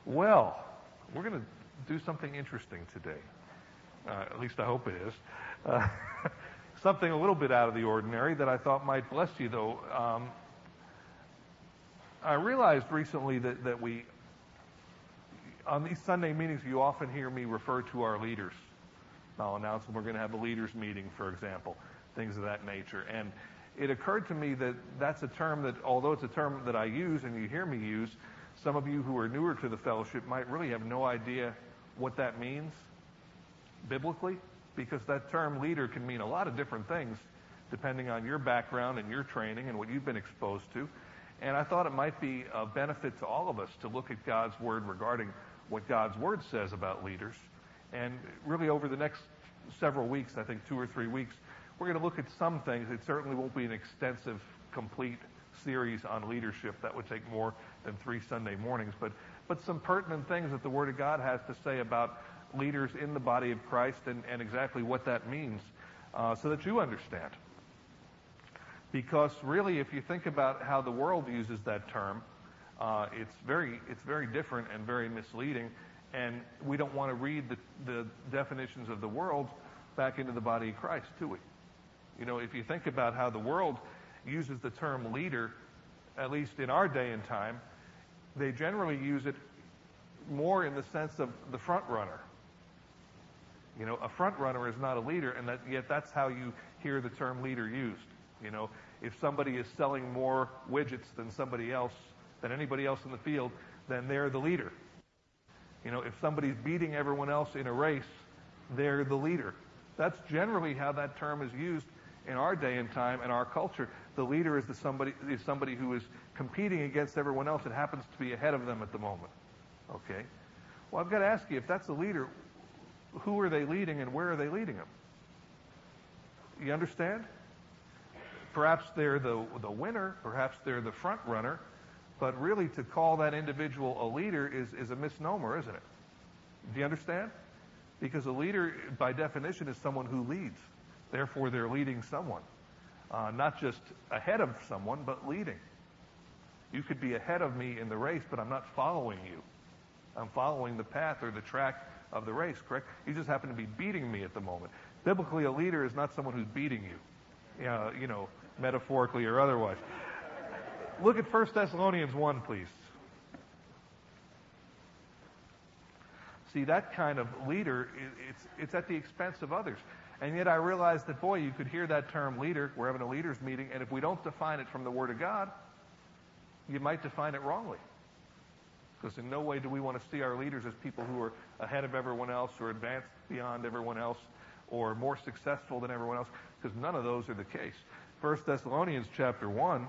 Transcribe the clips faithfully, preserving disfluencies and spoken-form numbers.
Well, we're going to do something interesting today. Uh, at least I hope it is. Uh, something a little bit out of the ordinary that I thought might bless you, though. Um, I realized recently that, that we, on these Sunday meetings, you often hear me refer to our leaders. I'll announce when we're going to have a leaders meeting, for example, things of that nature. And it occurred to me that that's a term that, although it's a term that I use and you hear me use, some of you who are newer to the fellowship might really have no idea what that means biblically, because that term leader can mean a lot of different things depending on your background and your training and what you've been exposed to. And I thought it might be a benefit to all of us to look at God's Word regarding what God's Word says about leaders. And really over the next several weeks, I think two or three weeks, we're going to look at some things. It certainly won't be an extensive, complete series on leadership. That would take more than three Sunday mornings. But, but some pertinent things that the Word of God has to say about leaders in the body of Christ and, and exactly what that means uh, so that you understand. Because really, if you think about how the world uses that term, uh, it's very it's very different and very misleading. And we don't want to read the, the definitions of the world back into the body of Christ, do we? You know, if you think about how the world uses the term leader, at least in our day and time, they generally use it more in the sense of the front runner. You know, a front runner is not a leader, and that, yet that's how you hear the term leader used. You know, if somebody is selling more widgets than somebody else, than anybody else in the field, then they're the leader. You know, if somebody's beating everyone else in a race, they're the leader. That's generally how that term is used in our day and time and our culture. The leader is the somebody is somebody who is competing against everyone else and happens to be ahead of them at the moment. Okay? Well, I've got to ask you, if that's a leader, who are they leading and where are they leading them? You understand? Perhaps they're the the winner, perhaps they're the front runner, but really to call that individual a leader is, is a misnomer, isn't it? Do you understand? Because a leader, by definition, is someone who leads. Therefore, they're leading someone. Uh, not just ahead of someone, but leading. You could be ahead of me in the race, but I'm not following you. I'm following the path or the track of the race, correct? You just happen to be beating me at the moment. Biblically, a leader is not someone who's beating you, uh, you know, metaphorically or otherwise. Look at First Thessalonians one, please. See, that kind of leader, it's it's at the expense of others. And yet I realized that, boy, you could hear that term leader. We're having a leaders meeting, and if we don't define it from the Word of God, you might define it wrongly. Because in no way do we want to see our leaders as people who are ahead of everyone else or advanced beyond everyone else or more successful than everyone else, because none of those are the case. First Thessalonians chapter one,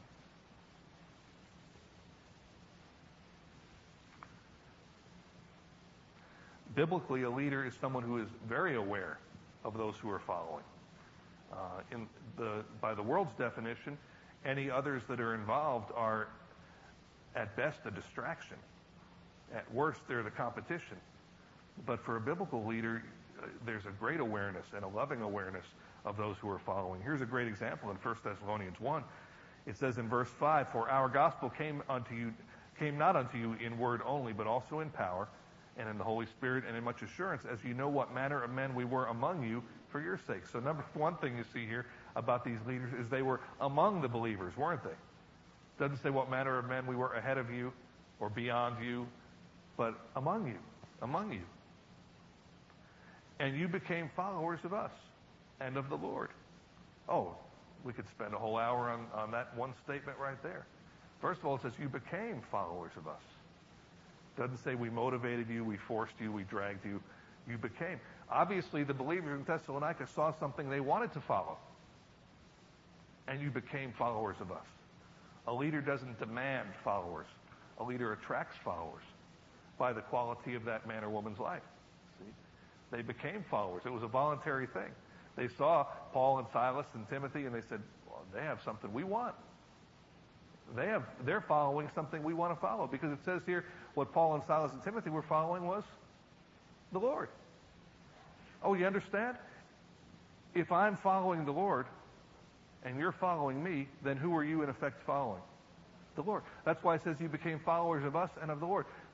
biblically, a leader is someone who is very aware of those who are following. Uh, in the, by the world's definition, any others that are involved are, at best, a distraction. At worst, they're the competition. But for a biblical leader, uh, there's a great awareness and a loving awareness of those who are following. Here's a great example in First Thessalonians one. It says in verse five, "For our gospel came unto you, came not unto you in word only, but also in power, and in the Holy Spirit, and in much assurance, as you know what manner of men we were among you for your sake." So number one thing you see here about these leaders is they were among the believers, weren't they? It doesn't say what manner of men we were ahead of you or beyond you, but among you, among you. "And you became followers of us and of the Lord." Oh, we could spend a whole hour on, on that one statement right there. First of all, it says you became followers of us. Doesn't say we motivated you, we forced you, we dragged you. You became. Obviously, the believers in Thessalonica saw something they wanted to follow. And you became followers of us. A leader doesn't demand followers. A leader attracts followers by the quality of that man or woman's life. See? They became followers. It was a voluntary thing. They saw Paul and Silas and Timothy, and they said, well, they have something we want. They have, they're following something we want to follow, because it says here what Paul and Silas and Timothy were following was the Lord. Oh, you understand? If I'm following the Lord and you're following me, then who are you in effect following? The Lord. That's why it says you became followers of us and of the Lord.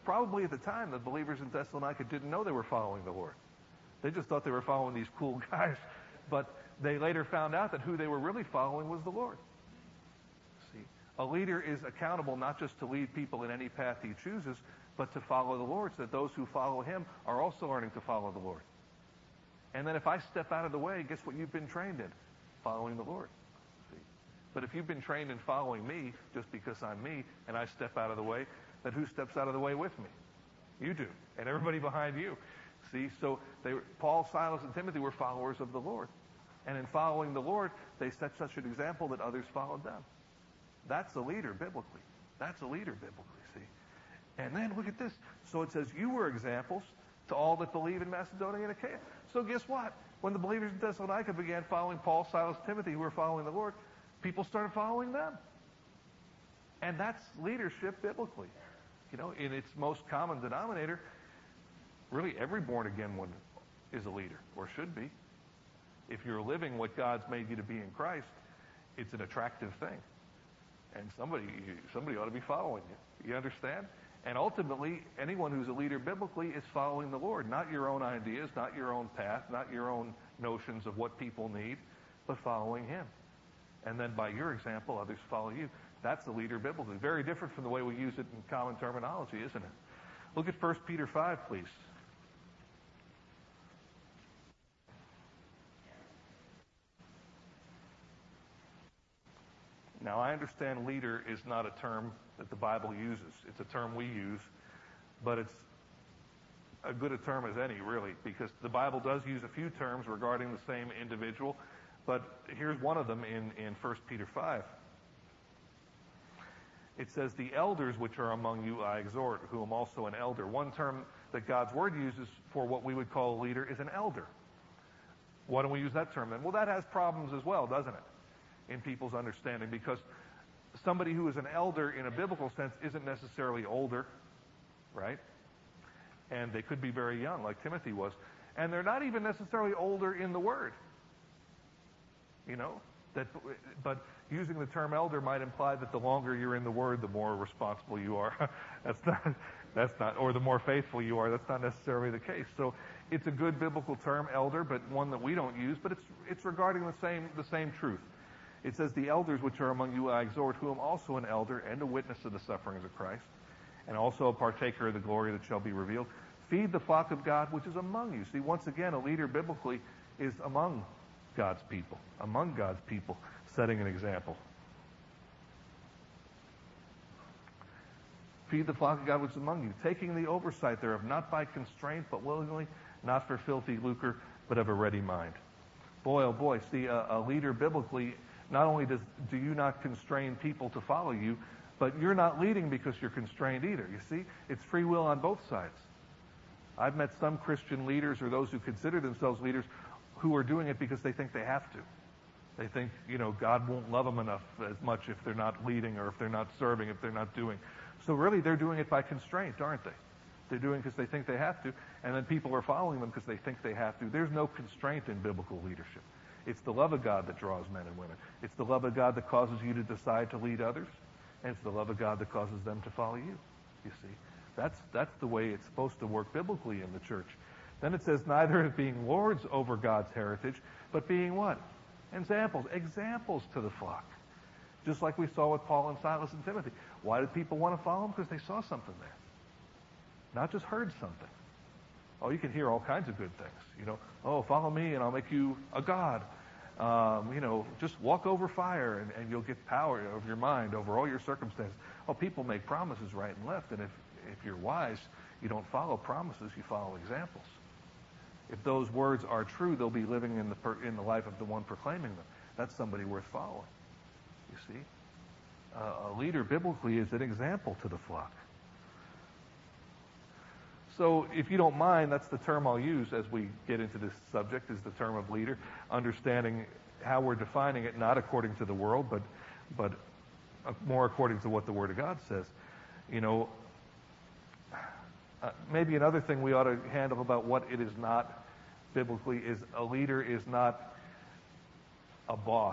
probably at the time, the believers in Thessalonica didn't know they were following the Lord. They just thought they were following these cool guys. But they later found out that who they were really following was the Lord. See, a leader is accountable not just to lead people in any path he chooses, but to follow the Lord, so that those who follow him are also learning to follow the Lord. And then if I step out of the way, guess what you've been trained in? Following the Lord. See? But if you've been trained in following me, just because I'm me, and I step out of the way, then who steps out of the way with me? You do. And everybody behind you. See, so they were, Paul, Silas, and Timothy were followers of the Lord. And in following the Lord, they set such an example that others followed them. That's a leader biblically. That's a leader biblically, see. And then look at this. So it says, you were examples to all that believe in Macedonia and Achaia. So guess what? When the believers in Thessalonica began following Paul, Silas, Timothy, who were following the Lord, people started following them. And that's leadership biblically. You know, in its most common denominator, really every born-again one is a leader, or should be. If you're living what God's made you to be in Christ, it's an attractive thing. And somebody somebody ought to be following you. You understand? And ultimately, anyone who's a leader biblically is following the Lord. Not your own ideas, not your own path, not your own notions of what people need, but following him. And then by your example, others follow you. That's a leader biblically. Very different from the way we use it in common terminology, isn't it? Look at First Peter five, please. Now, I understand leader is not a term that the Bible uses. It's a term we use, but it's as good a term as any, really, because the Bible does use a few terms regarding the same individual, but here's one of them in, in First Peter five. It says, the elders which are among you I exhort, who am also an elder. One term that God's Word uses for what we would call a leader is an elder. Why don't we use that term then? Well, that has problems as well, doesn't it, in people's understanding, because somebody who is an elder in a biblical sense isn't necessarily older, right? And they could be very young, like Timothy was. And they're not even necessarily older in the Word. You know? That, but using the term elder might imply that the longer you're in the Word, the more responsible you are. That's not, that's not, or the more faithful you are. That's not necessarily the case. So it's a good biblical term, elder, but one that we don't use. But it's it's regarding the same the same truth. It says, the elders which are among you I exhort, who am also an elder and a witness of the sufferings of Christ, and also a partaker of the glory that shall be revealed. Feed the flock of God which is among you. See, once again, a leader biblically is among God's people, among God's people, setting an example. Feed the flock of God which is among you, taking the oversight thereof, not by constraint, but willingly, not for filthy lucre, but of a ready mind. Boy, oh boy, see, a, a leader biblically, not only does do you not constrain people to follow you, but you're not leading because you're constrained either. You see, it's free will on both sides. I've met some Christian leaders, or those who consider themselves leaders, who are doing it because they think they have to. They think, you know, God won't love them enough as much if they're not leading, or if they're not serving, if they're not doing. So really, they're doing it by constraint, aren't they? They're doing it because they think they have to, and then people are following them because they think they have to. There's no constraint in biblical leadership. It's the love of God that draws men and women. It's the love of God that causes you to decide to lead others, and it's the love of God that causes them to follow you, you see. That's, that's the way it's supposed to work biblically in the church. Then it says, neither as being lords over God's heritage, but being what? Examples. Examples to the flock. Just like we saw with Paul and Silas and Timothy. Why did people want to follow them? Because they saw something there. Not just heard something. Oh, you can hear all kinds of good things. You know, oh, follow me and I'll make you a god. Um, you know, just walk over fire and, and you'll get power over your mind, over all your circumstances. Oh, people make promises right and left, and if, if you're wise, you don't follow promises, you follow examples. If those words are true, they'll be living in the per, in the life of the one proclaiming them. That's somebody worth following. You see? Uh, a leader biblically is an example to the flock. So if you don't mind, that's the term I'll use as we get into this subject, is the term of leader, understanding how we're defining it, not according to the world, but but more according to what the Word of God says. You know, uh, maybe another thing we ought to handle about what it is not biblically is a leader is not a boss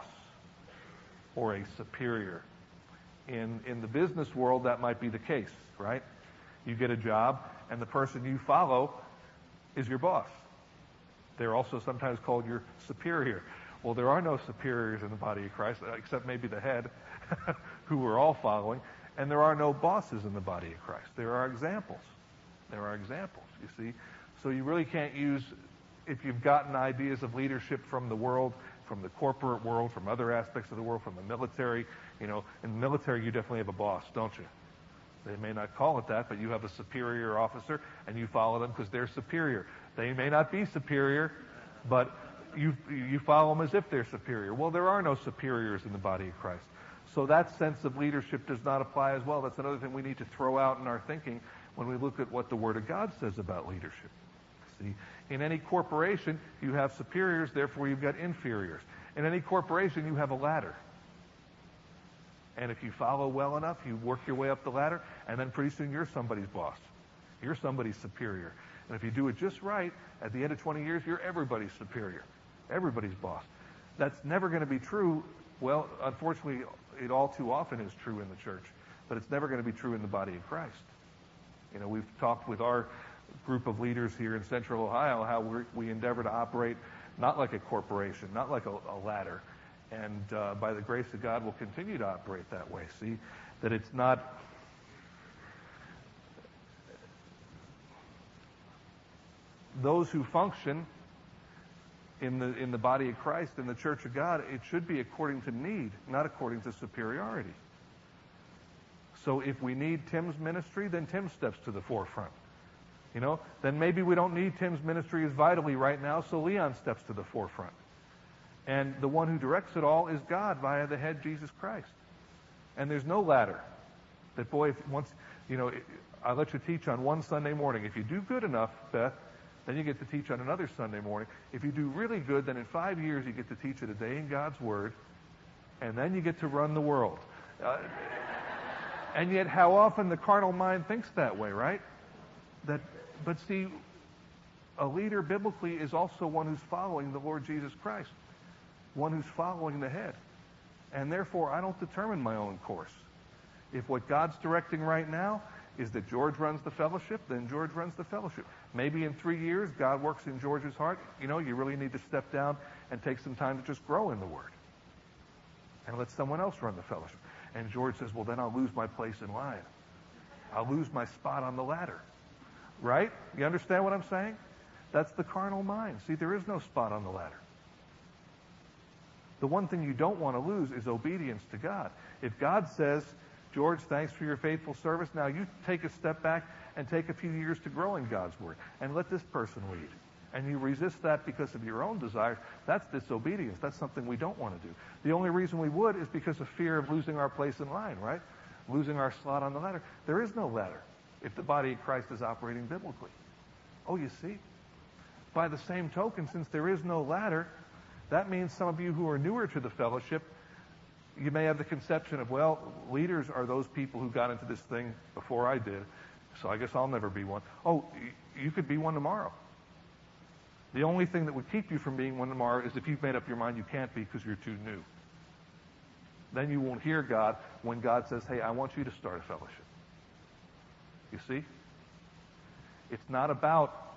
or a superior. In in the business world, that might be the case, right? You get a job, and the person you follow is your boss. They're also sometimes called your superior. Well, there are no superiors in the body of Christ, except maybe the head, who we're all following. And there are no bosses in the body of Christ. There are examples. There are examples, you see. So you really can't use, if you've gotten ideas of leadership from the world, from the corporate world, from other aspects of the world, from the military. You know, in the military you definitely have a boss, don't you? They may not call it that, but you have a superior officer, and you follow them because they're superior. They may not be superior, but you you follow them as if they're superior. Well, there are no superiors in the body of Christ. So that sense of leadership does not apply as well. That's another thing we need to throw out in our thinking when we look at what the Word of God says about leadership. See, in any corporation, you have superiors, therefore you've got inferiors. In any corporation, you have a ladder. And if you follow well enough, you work your way up the ladder, and then pretty soon you're somebody's boss. You're somebody's superior. And if you do it just right, at the end of twenty years, you're everybody's superior, everybody's boss. That's never going to be true. Well, unfortunately, it all too often is true in the church, but it's never going to be true in the body of Christ. You know, we've talked with our group of leaders here in Central Ohio how we're, we endeavor to operate not like a corporation, not like a, a ladder, and uh, by the grace of God, we'll continue to operate that way. See, that it's not those who function in the in the body of Christ, in the church of God, it should be according to need, not according to superiority. So if we need Tim's ministry, then Tim steps to the forefront. You know, then maybe we don't need Tim's ministry as vitally right now, so Leon steps to the forefront. And the one who directs it all is God via the head, Jesus Christ. And there's no ladder. That, boy, if once, you know, I let you teach on one Sunday morning. If you do good enough, Beth, then you get to teach on another Sunday morning. If you do really good, then in five years you get to teach it a day in God's Word, and then you get to run the world. Uh, and yet how often the carnal mind thinks that way, right? That, but see, a leader biblically is also one who's following the Lord Jesus Christ, one who's following the head. And therefore, I don't determine my own course. If what God's directing right now is that George runs the fellowship, then George runs the fellowship. Maybe in three years, God works in George's heart. You know, you really need to step down and take some time to just grow in the Word. And let someone else run the fellowship. And George says, well, then I'll lose my place in line. I'll lose my spot on the ladder. Right? You understand what I'm saying? That's the carnal mind. See, there is no spot on the ladder. The one thing you don't want to lose is obedience to God. If God says, George, thanks for your faithful service, now you take a step back and take a few years to grow in God's Word and let this person lead. And you resist that because of your own desires, that's disobedience. That's something we don't want to do. The only reason we would is because of fear of losing our place in line, right? Losing our slot on the ladder. There is no ladder if the body of Christ is operating biblically. Oh, you see? By the same token, since there is no ladder, that means some of you who are newer to the fellowship, you may have the conception of, well, leaders are those people who got into this thing before I did, so I guess I'll never be one. Oh, you could be one tomorrow. The only thing that would keep you from being one tomorrow is if you've made up your mind you can't be because you're too new. Then you won't hear God when God says, hey, I want you to start a fellowship. You see? It's not about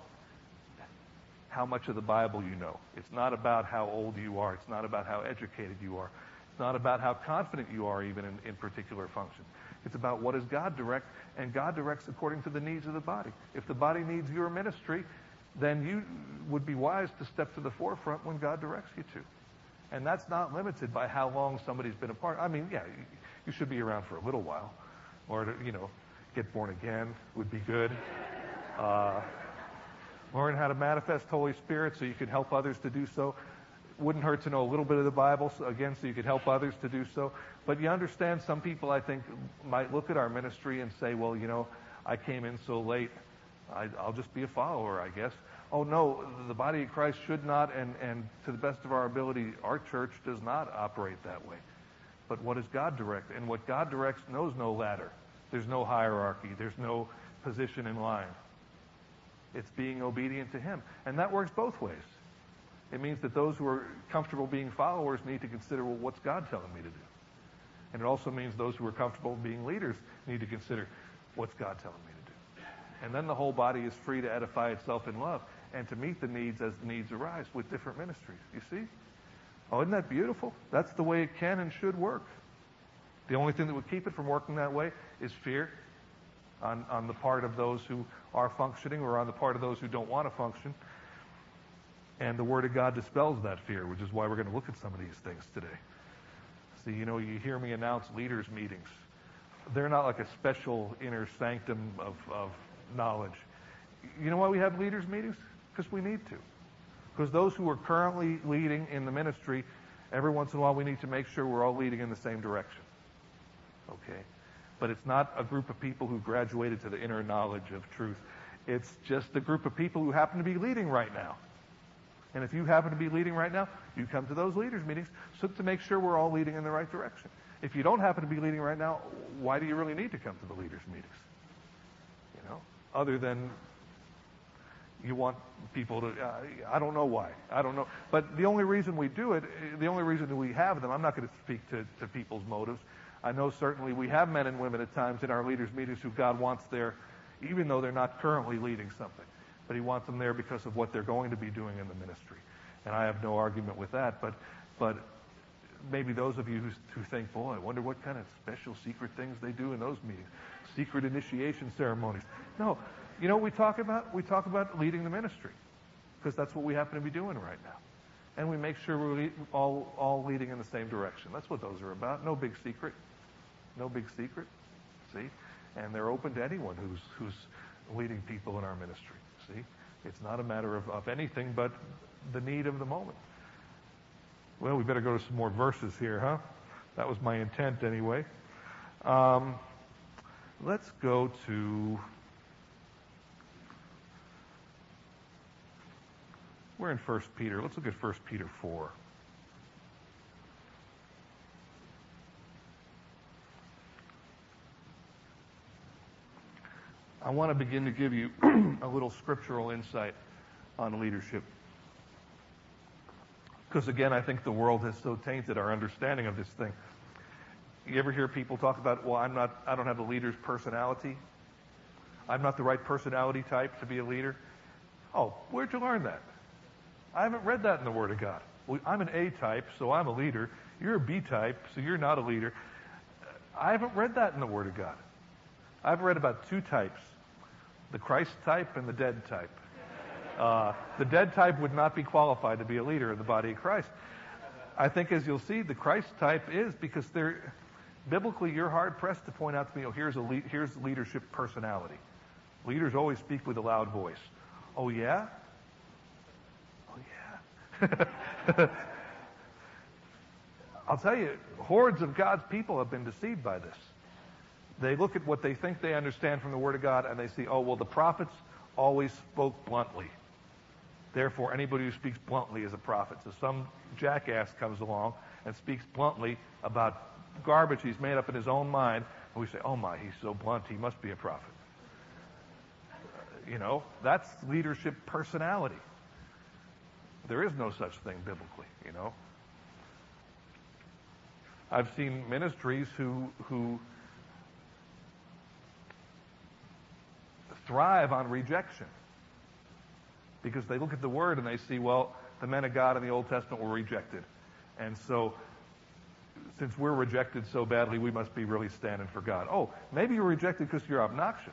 how much of the Bible you know. It's not about how old you are. It's not about how educated you are. It's not about how confident you are even in, in particular functions. It's about what does God direct, and God directs according to the needs of the body. If the body needs your ministry, then you would be wise to step to the forefront when God directs you to. And that's not limited by how long somebody's been a part. I mean, yeah, you, you should be around for a little while. Or, to, you know, get born again would be good. Uh, learn how to manifest Holy Spirit so you can help others to do so. Wouldn't hurt to know a little bit of the Bible, so, again, so you could help others to do so. But you understand some people, I think, might look at our ministry and say, well, you know, I came in so late, I, I'll just be a follower, I guess. Oh, no, the body of Christ should not, and, and to the best of our ability, our church does not operate that way. But what does God direct? And what God directs knows no ladder. There's no hierarchy. There's no position in line. It's being obedient to Him. And that works both ways. It means that those who are comfortable being followers need to consider, well, what's God telling me to do? And it also means those who are comfortable being leaders need to consider, what's God telling me to do? And then the whole body is free to edify itself in love and to meet the needs as the needs arise with different ministries. You see? Oh, isn't that beautiful? That's the way it can and should work. The only thing that would keep it from working that way is fear on, on the part of those who are functioning or on the part of those who don't want to function. And the Word of God dispels that fear, which is why we're going to look at some of these things today. See, you know, you hear me announce leaders' meetings. They're not like a special inner sanctum of, of knowledge. You know why we have leaders' meetings? Because we need to. Because those who are currently leading in the ministry, every once in a while we need to make sure we're all leading in the same direction. Okay? But it's not a group of people who graduated to the inner knowledge of truth. It's just a group of people who happen to be leading right now. And if you happen to be leading right now, you come to those leaders' meetings so to make sure we're all leading in the right direction. If you don't happen to be leading right now, why do you really need to come to the leaders' meetings? You know, other than you want people to, uh, I don't know why. I don't know. But the only reason we do it, the only reason that we have them, I'm not going to speak to, to people's motives. I know certainly we have men and women at times in our leaders' meetings who God wants there, even though they're not currently leading something. But he wants them there because of what they're going to be doing in the ministry. And I have no argument with that. But but maybe those of you who, who think, boy, I wonder what kind of special secret things they do in those meetings. Secret initiation ceremonies. No. You know what we talk about? We talk about leading the ministry. Because that's what we happen to be doing right now. And we make sure we're le- all, all leading in the same direction. That's what those are about. No big secret. No big secret. See? And they're open to anyone who's who's leading people in our ministry. See? It's not a matter of, of anything but the need of the moment. Well, we better go to some more verses here, huh? That was my intent anyway. Um, let's go to... We're in First Peter. Let's look at First Peter four. I want to begin to give you a little scriptural insight on leadership. Because again, I think the world has so tainted our understanding of this thing. You ever hear people talk about, well, I'm not, I don't have a leader's personality. I'm not the right personality type to be a leader. Oh, where'd you learn that? I haven't read that in the Word of God. Well, I'm an A type, so I'm a leader. You're a B type, so you're not a leader. I haven't read that in the Word of God. I've read about two types, the Christ type and the dead type. Uh, the dead type would not be qualified to be a leader in the body of Christ. I think, as you'll see, the Christ type is, because they're, biblically you're hard-pressed to point out to me, oh, here's a le- here's leadership personality. Leaders always speak with a loud voice. Oh, yeah? Oh, yeah. I'll tell you, hordes of God's people have been deceived by this. They look at what they think they understand from the Word of God, and they see, oh, well, the prophets always spoke bluntly. Therefore, anybody who speaks bluntly is a prophet. So some jackass comes along and speaks bluntly about garbage he's made up in his own mind, and we say, oh, my, he's so blunt, he must be a prophet. You know, that's leadership personality. There is no such thing biblically, you know. I've seen ministries who who thrive on rejection because they look at the Word and they see, well, the men of God in the Old Testament were rejected. And so, since we're rejected so badly, we must be really standing for God. Oh, maybe you're rejected because you're obnoxious.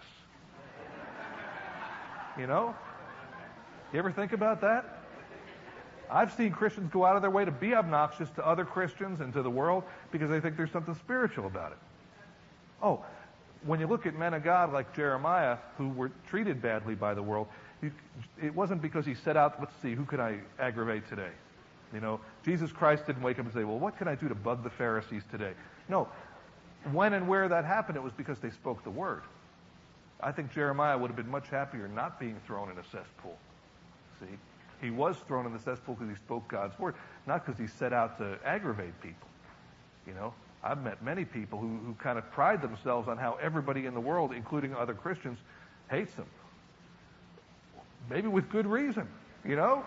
You know? You ever think about that? I've seen Christians go out of their way to be obnoxious to other Christians and to the world because they think there's something spiritual about it. Oh, when you look at men of God like Jeremiah, who were treated badly by the world, you, it wasn't because he set out, let's see, who could I aggravate today? You know, Jesus Christ didn't wake up and say, well, what can I do to bug the Pharisees today? No. When and where that happened, it was because they spoke the Word. I think Jeremiah would have been much happier not being thrown in a cesspool. See? He was thrown in the cesspool because he spoke God's Word, not because he set out to aggravate people. You know? I've met many people who, who kind of pride themselves on how everybody in the world, including other Christians, hates them. Maybe with good reason, you know?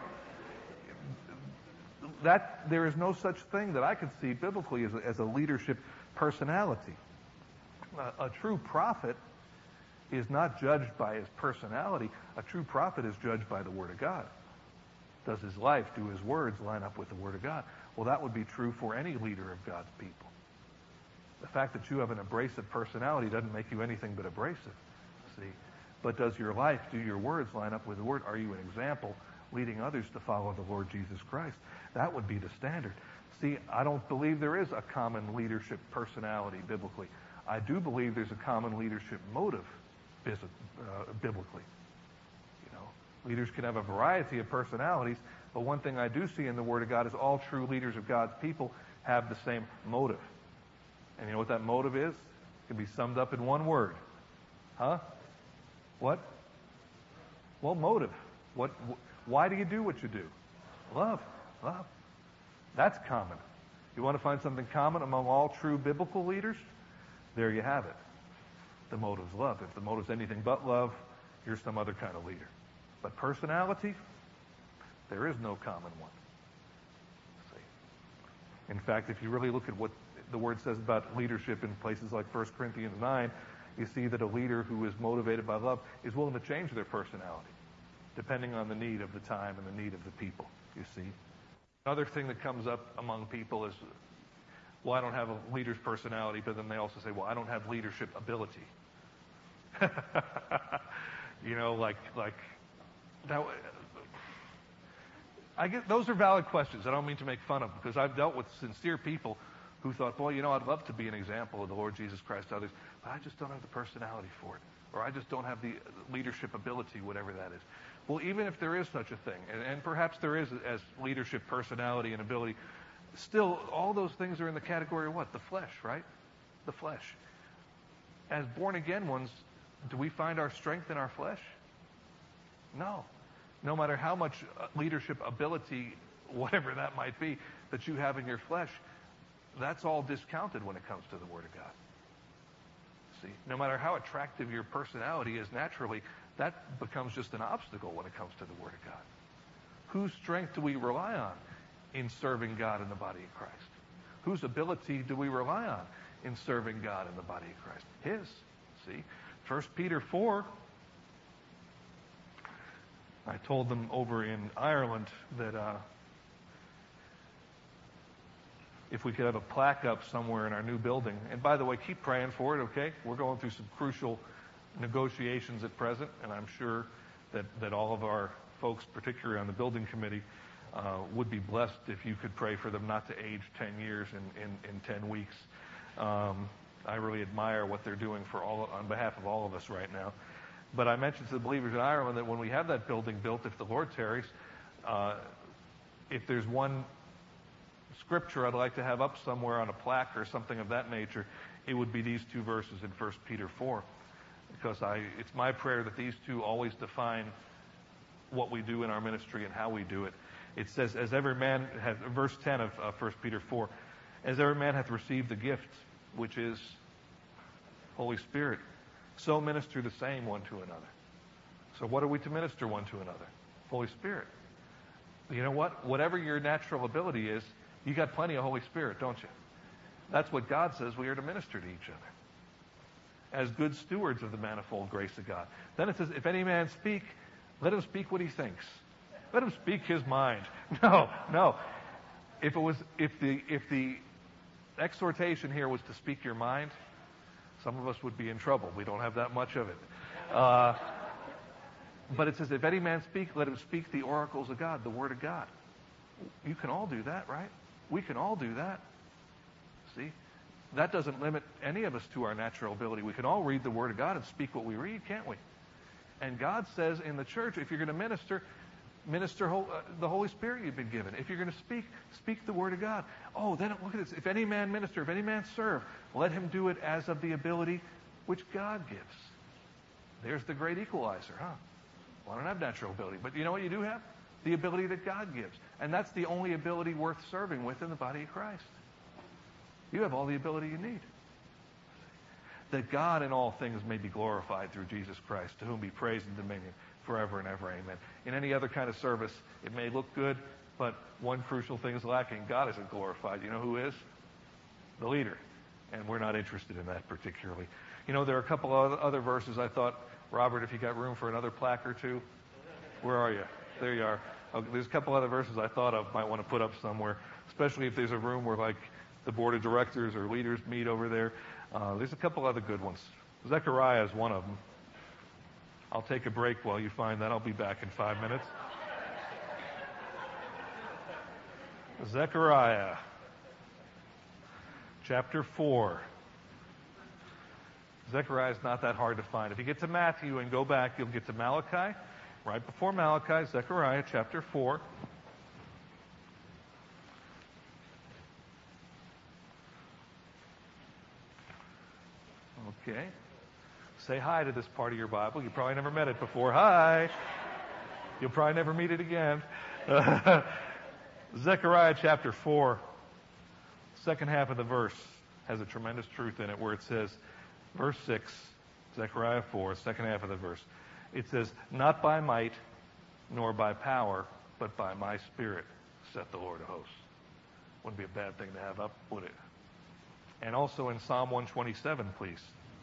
That there is no such thing that I could see biblically as a, as a leadership personality. A, a true prophet is not judged by his personality. A true prophet is judged by the Word of God. Does his life, do his words line up with the Word of God? Well, that would be true for any leader of God's people. The fact that you have an abrasive personality doesn't make you anything but abrasive, see? But does your life, do your words line up with the Word? Are you an example leading others to follow the Lord Jesus Christ? That would be the standard. See, I don't believe there is a common leadership personality biblically. I do believe there's a common leadership motive uh, biblically. You know, leaders can have a variety of personalities, but one thing I do see in the Word of God is all true leaders of God's people have the same motive. And you know what that motive is? It can be summed up in one word. Huh? What? Well, motive. What? Wh- why do you do what you do? Love. Love. That's common. You want to find something common among all true biblical leaders? There you have it. The motive's love. If the motive's anything but love, you're some other kind of leader. But personality, there is no common one. See? In fact, if you really look at what the Word says about leadership in places like First Corinthians nine, you see that a leader who is motivated by love is willing to change their personality, depending on the need of the time and the need of the people, you see. Another thing that comes up among people is, well, I don't have a leader's personality, but then they also say, well, I don't have leadership ability. You know, like, like, that, I get, those are valid questions. I don't mean to make fun of them, because I've dealt with sincere people who thought, boy, you know, I'd love to be an example of the Lord Jesus Christ to others, but I just don't have the personality for it. Or I just don't have the leadership ability, whatever that is. Well, even if there is such a thing, and, and perhaps there is as leadership personality and ability, still, all those things are in the category of what? The flesh, right? The flesh. As born-again ones, do we find our strength in our flesh? No. No matter how much leadership ability, whatever that might be, that you have in your flesh, that's all discounted when it comes to the Word of God. See, no matter how attractive your personality is naturally, that becomes just an obstacle when it comes to the Word of God. Whose strength do we rely on in serving God in the body of Christ? Whose ability do we rely on in serving God in the body of Christ? His. See, First Peter four, I told them over in Ireland that uh, if we could have a plaque up somewhere in our new building. And by the way, keep praying for it, okay? We're going through some crucial negotiations at present, and I'm sure that, that all of our folks, particularly on the building committee, uh, would be blessed if you could pray for them not to age ten years in, in, in ten weeks. Um, I really admire what they're doing for all on behalf of all of us right now. But I mentioned to the believers in Ireland that when we have that building built, if the Lord tarries, uh, if there's one scripture I'd like to have up somewhere on a plaque or something of that nature, it would be these two verses in First Peter four. Because I, it's my prayer that these two always define what we do in our ministry and how we do it. It says, as every man hath, verse ten of uh, First Peter four, as every man hath received the gift, which is Holy Spirit, so minister the same one to another. So what are we to minister one to another? Holy Spirit. You know what? Whatever your natural ability is, you got plenty of Holy Spirit, don't you? That's what God says we are to minister to each other, as good stewards of the manifold grace of God. Then it says, if any man speak, let him speak what he thinks. Let him speak his mind. No, no. If it was, if the, if the exhortation here was to speak your mind, some of us would be in trouble. We don't have that much of it. Uh, but it says, if any man speak, let him speak the oracles of God, the Word of God. You can all do that, right? We can all do that. See? That doesn't limit any of us to our natural ability. We can all read the Word of God and speak what we read, can't we? And God says in the church, if you're going to minister, minister uh, the Holy Spirit you've been given. If you're going to speak, speak the Word of God. Oh, then look at this. If any man minister, if any man serve, let him do it as of the ability which God gives. There's the great equalizer, huh? Well, I don't have natural ability. But you know what you do have? The ability that God gives. And that's the only ability worth serving with in the body of Christ. You have all the ability you need. That God in all things may be glorified through Jesus Christ, to whom be praise and dominion forever and ever. Amen. In any other kind of service, it may look good, but one crucial thing is lacking. God isn't glorified. You know who is? The leader. And we're not interested in that particularly. You know, there are a couple of other verses I thought, Robert, if you got room for another plaque or two, where are you? There you are. Okay, there's a couple other verses I thought of, might want to put up somewhere, especially if there's a room where, like, the board of directors or leaders meet over there. Uh, there's a couple other good ones. Zechariah is one of them. I'll take a break while you find that. I'll be back in five minutes. Zechariah, chapter four. Zechariah is not that hard to find. If you get to Matthew and go back, you'll get to Malachi. Right before Malachi, Zechariah chapter four. Okay. Say hi to this part of your Bible. You probably never met it before. Hi. You'll probably never meet it again. Zechariah chapter four, second half of the verse has a tremendous truth in it where it says, verse six, Zechariah four, second half of the verse. It says, not by might nor by power, but by my Spirit, saith the Lord of hosts. Wouldn't be a bad thing to have up, would it? And also in Psalm one twenty-seven, please.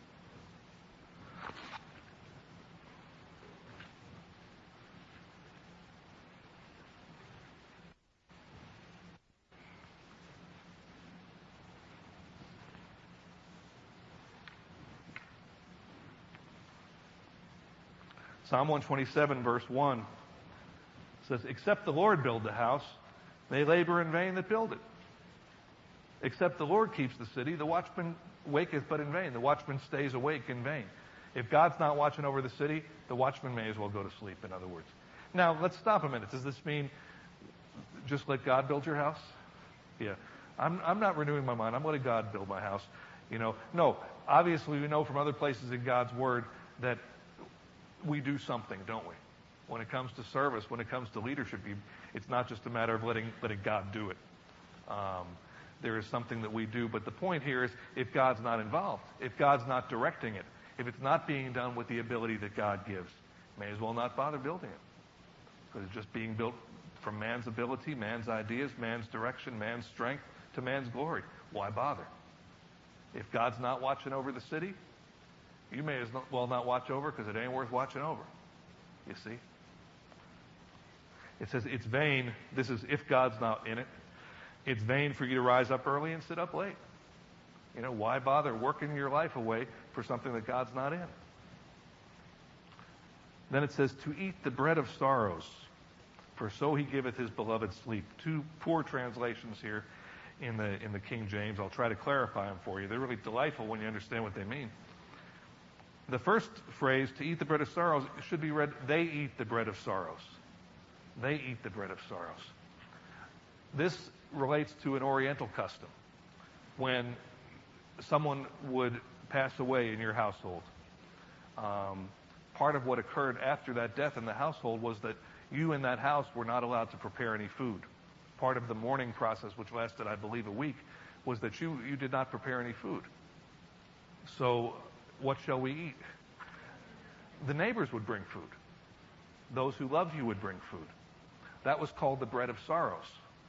Psalm one twenty-seven, verse one says, except the Lord build the house, they labor in vain that build it. Except the Lord keeps the city, the watchman waketh but in vain. The watchman stays awake in vain. If God's not watching over the city, the watchman may as well go to sleep, in other words. Now, let's stop a minute. Does this mean just let God build your house? Yeah. I'm, I'm not renewing my mind. I'm letting God build my house. You know, no. Obviously, we know from other places in God's Word that we do something, don't we? When it comes to service, when it comes to leadership, you, it's not just a matter of letting letting God do it. Um, there is something that we do, but the point here is if God's not involved, if God's not directing it, if it's not being done with the ability that God gives, may as well not bother building it. Because it's just being built from man's ability, man's ideas, man's direction, man's strength, to man's glory. Why bother? If God's not watching over the city, you may as well not watch over because it ain't worth watching over. You see? It says it's vain. This is if God's not in it. It's vain for you to rise up early and sit up late. You know, why bother working your life away for something that God's not in? Then it says to eat the bread of sorrows, for so he giveth his beloved sleep. Two poor translations here in the in the King James. I'll try to clarify them for you. They're really delightful when you understand what they mean. The first phrase, to eat the bread of sorrows, should be read, they eat the bread of sorrows. They eat the bread of sorrows. This relates to an Oriental custom. When someone would pass away in your household, um, part of what occurred after that death in the household was that you in that house were not allowed to prepare any food. Part of the mourning process, which lasted, I believe, a week, was that you, you did not prepare any food. So, what shall we eat? The neighbors would bring food. Those who loved you would bring food. That was called the bread of sorrows.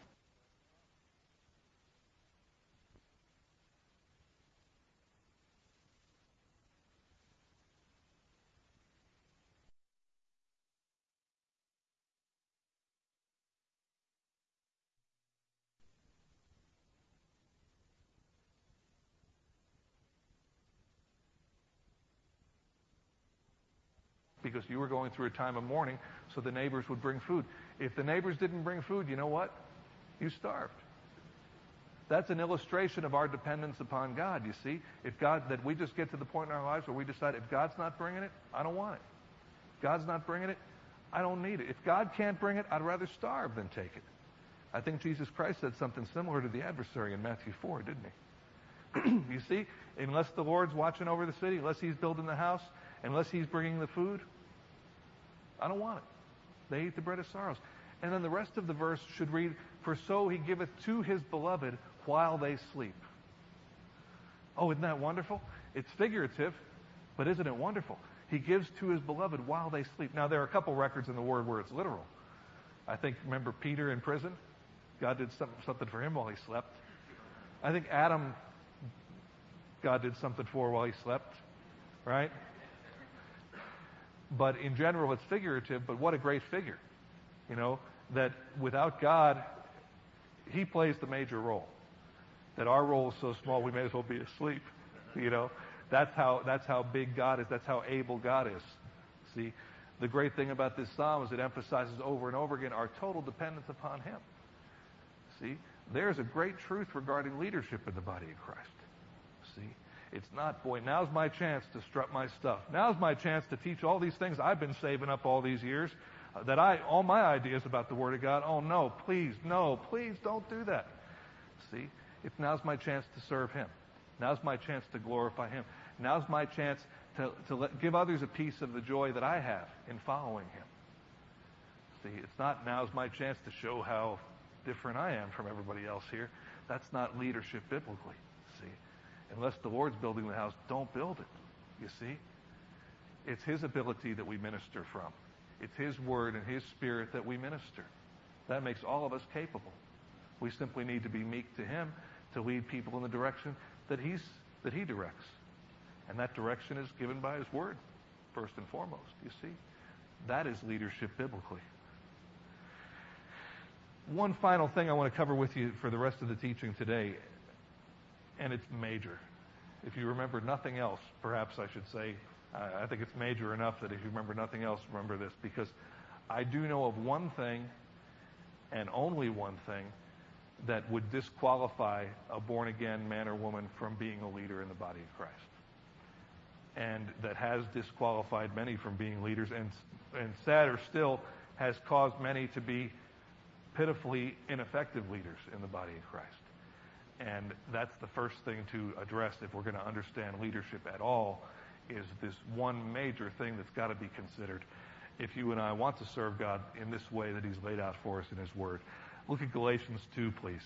Because you were going through a time of mourning, so the neighbors would bring food. If the neighbors didn't bring food, you know what? You starved. That's an illustration of our dependence upon God, you see. If God, that we just get to the point in our lives where we decide, if God's not bringing it, I don't want it. If God's not bringing it, I don't need it. If God can't bring it, I'd rather starve than take it. I think Jesus Christ said something similar to the adversary in Matthew four, didn't he? You see, unless the Lord's watching over the city, unless he's building the house, unless he's bringing the food, I don't want it. They eat the bread of sorrows. And then the rest of the verse should read, for so he giveth to his beloved while they sleep. Oh, isn't that wonderful? It's figurative, but isn't it wonderful? He gives to his beloved while they sleep. Now, there are a couple records in the Word where it's literal. I think, remember Peter in prison? God did some, something for him while he slept. I think Adam, God did something for while he slept. right? But in general, it's figurative, but what a great figure. You know, that without God, he plays the major role. That our role is so small, we may as well be asleep. You know, that's how, that's how big God is. That's how able God is. See, the great thing about this psalm is it emphasizes over and over again our total dependence upon him. See, there's a great truth regarding leadership in the body of Christ. See, it's not, boy, now's my chance to strut my stuff. Now's my chance to teach all these things I've been saving up all these years, uh, that I, all my ideas about the Word of God. Oh, no, please, no, please don't do that. See, it's now's my chance to serve him. Now's my chance to glorify him. Now's my chance to, to let, give others a piece of the joy that I have in following him. See, it's not now's my chance to show how different I am from everybody else here. That's not leadership biblically. See, unless the Lord's building the house, don't build it. You see, it's his ability that we minister from. It's his word and his spirit that we minister. That makes all of us capable. We simply need to be meek to him to lead people in the direction that he's that he directs. And that direction is given by his word, first and foremost. You see, that is leadership biblically. One final thing I want to cover with you for the rest of the teaching today, and it's major. If you remember nothing else, perhaps I should say, uh, I think it's major enough that if you remember nothing else, remember this, because I do know of one thing, and only one thing, that would disqualify a born-again man or woman from being a leader in the body of Christ. And that has disqualified many from being leaders, and, and sadder still, has caused many to be pitifully ineffective leaders in the body of Christ. And that's the first thing to address if we're going to understand leadership at all, is this one major thing that's got to be considered if you and I want to serve God in this way that he's laid out for us in his word. Look at Galatians two, please.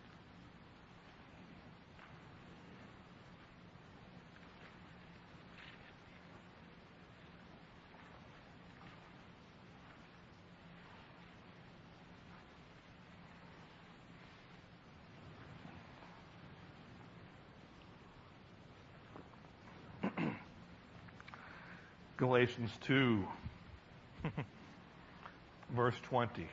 Galatians two, verse twenty.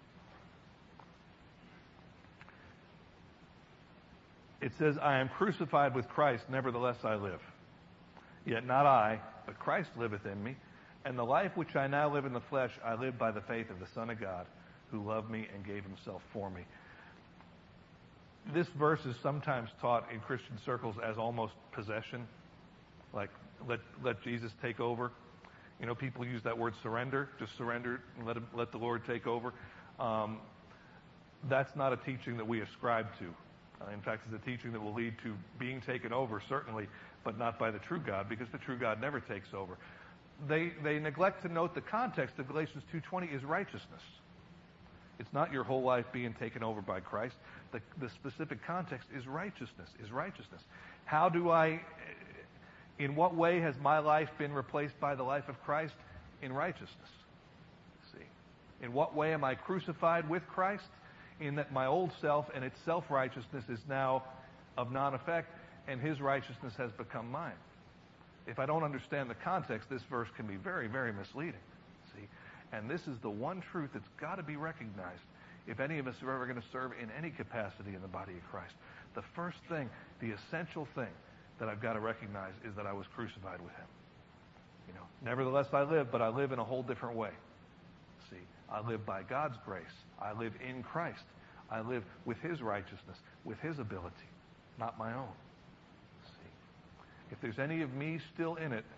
It says, I am crucified with Christ, nevertheless I live. Yet not I, but Christ liveth in me. And the life which I now live in the flesh, I live by the faith of the Son of God, who loved me and gave himself for me. This verse is sometimes taught in Christian circles as almost possession, like let let Jesus take over. You know, people use that word surrender, just surrender and let him, let the Lord take over. Um, that's not a teaching that we ascribe to. Uh, in fact, it's a teaching that will lead to being taken over, certainly, but not by the true God, because the true God never takes over. They they neglect to note the context of Galatians two twenty is righteousness. It's not your whole life being taken over by Christ. The, the specific context is righteousness, is righteousness. How do I, in what way has my life been replaced by the life of Christ? In righteousness. See, in what way am I crucified with Christ? In that my old self and its self-righteousness is now of non-effect, and his righteousness has become mine. If I don't understand the context, this verse can be very, very misleading. See, and this is the one truth that's got to be recognized if any of us are ever going to serve in any capacity in the body of Christ. The first thing, the essential thing that I've got to recognize is that I was crucified with him. You know, nevertheless I live, but I live in a whole different way. See, I live by God's grace. I live in Christ. I live with his righteousness, with his ability, not my own. See, if there's any of me still in it,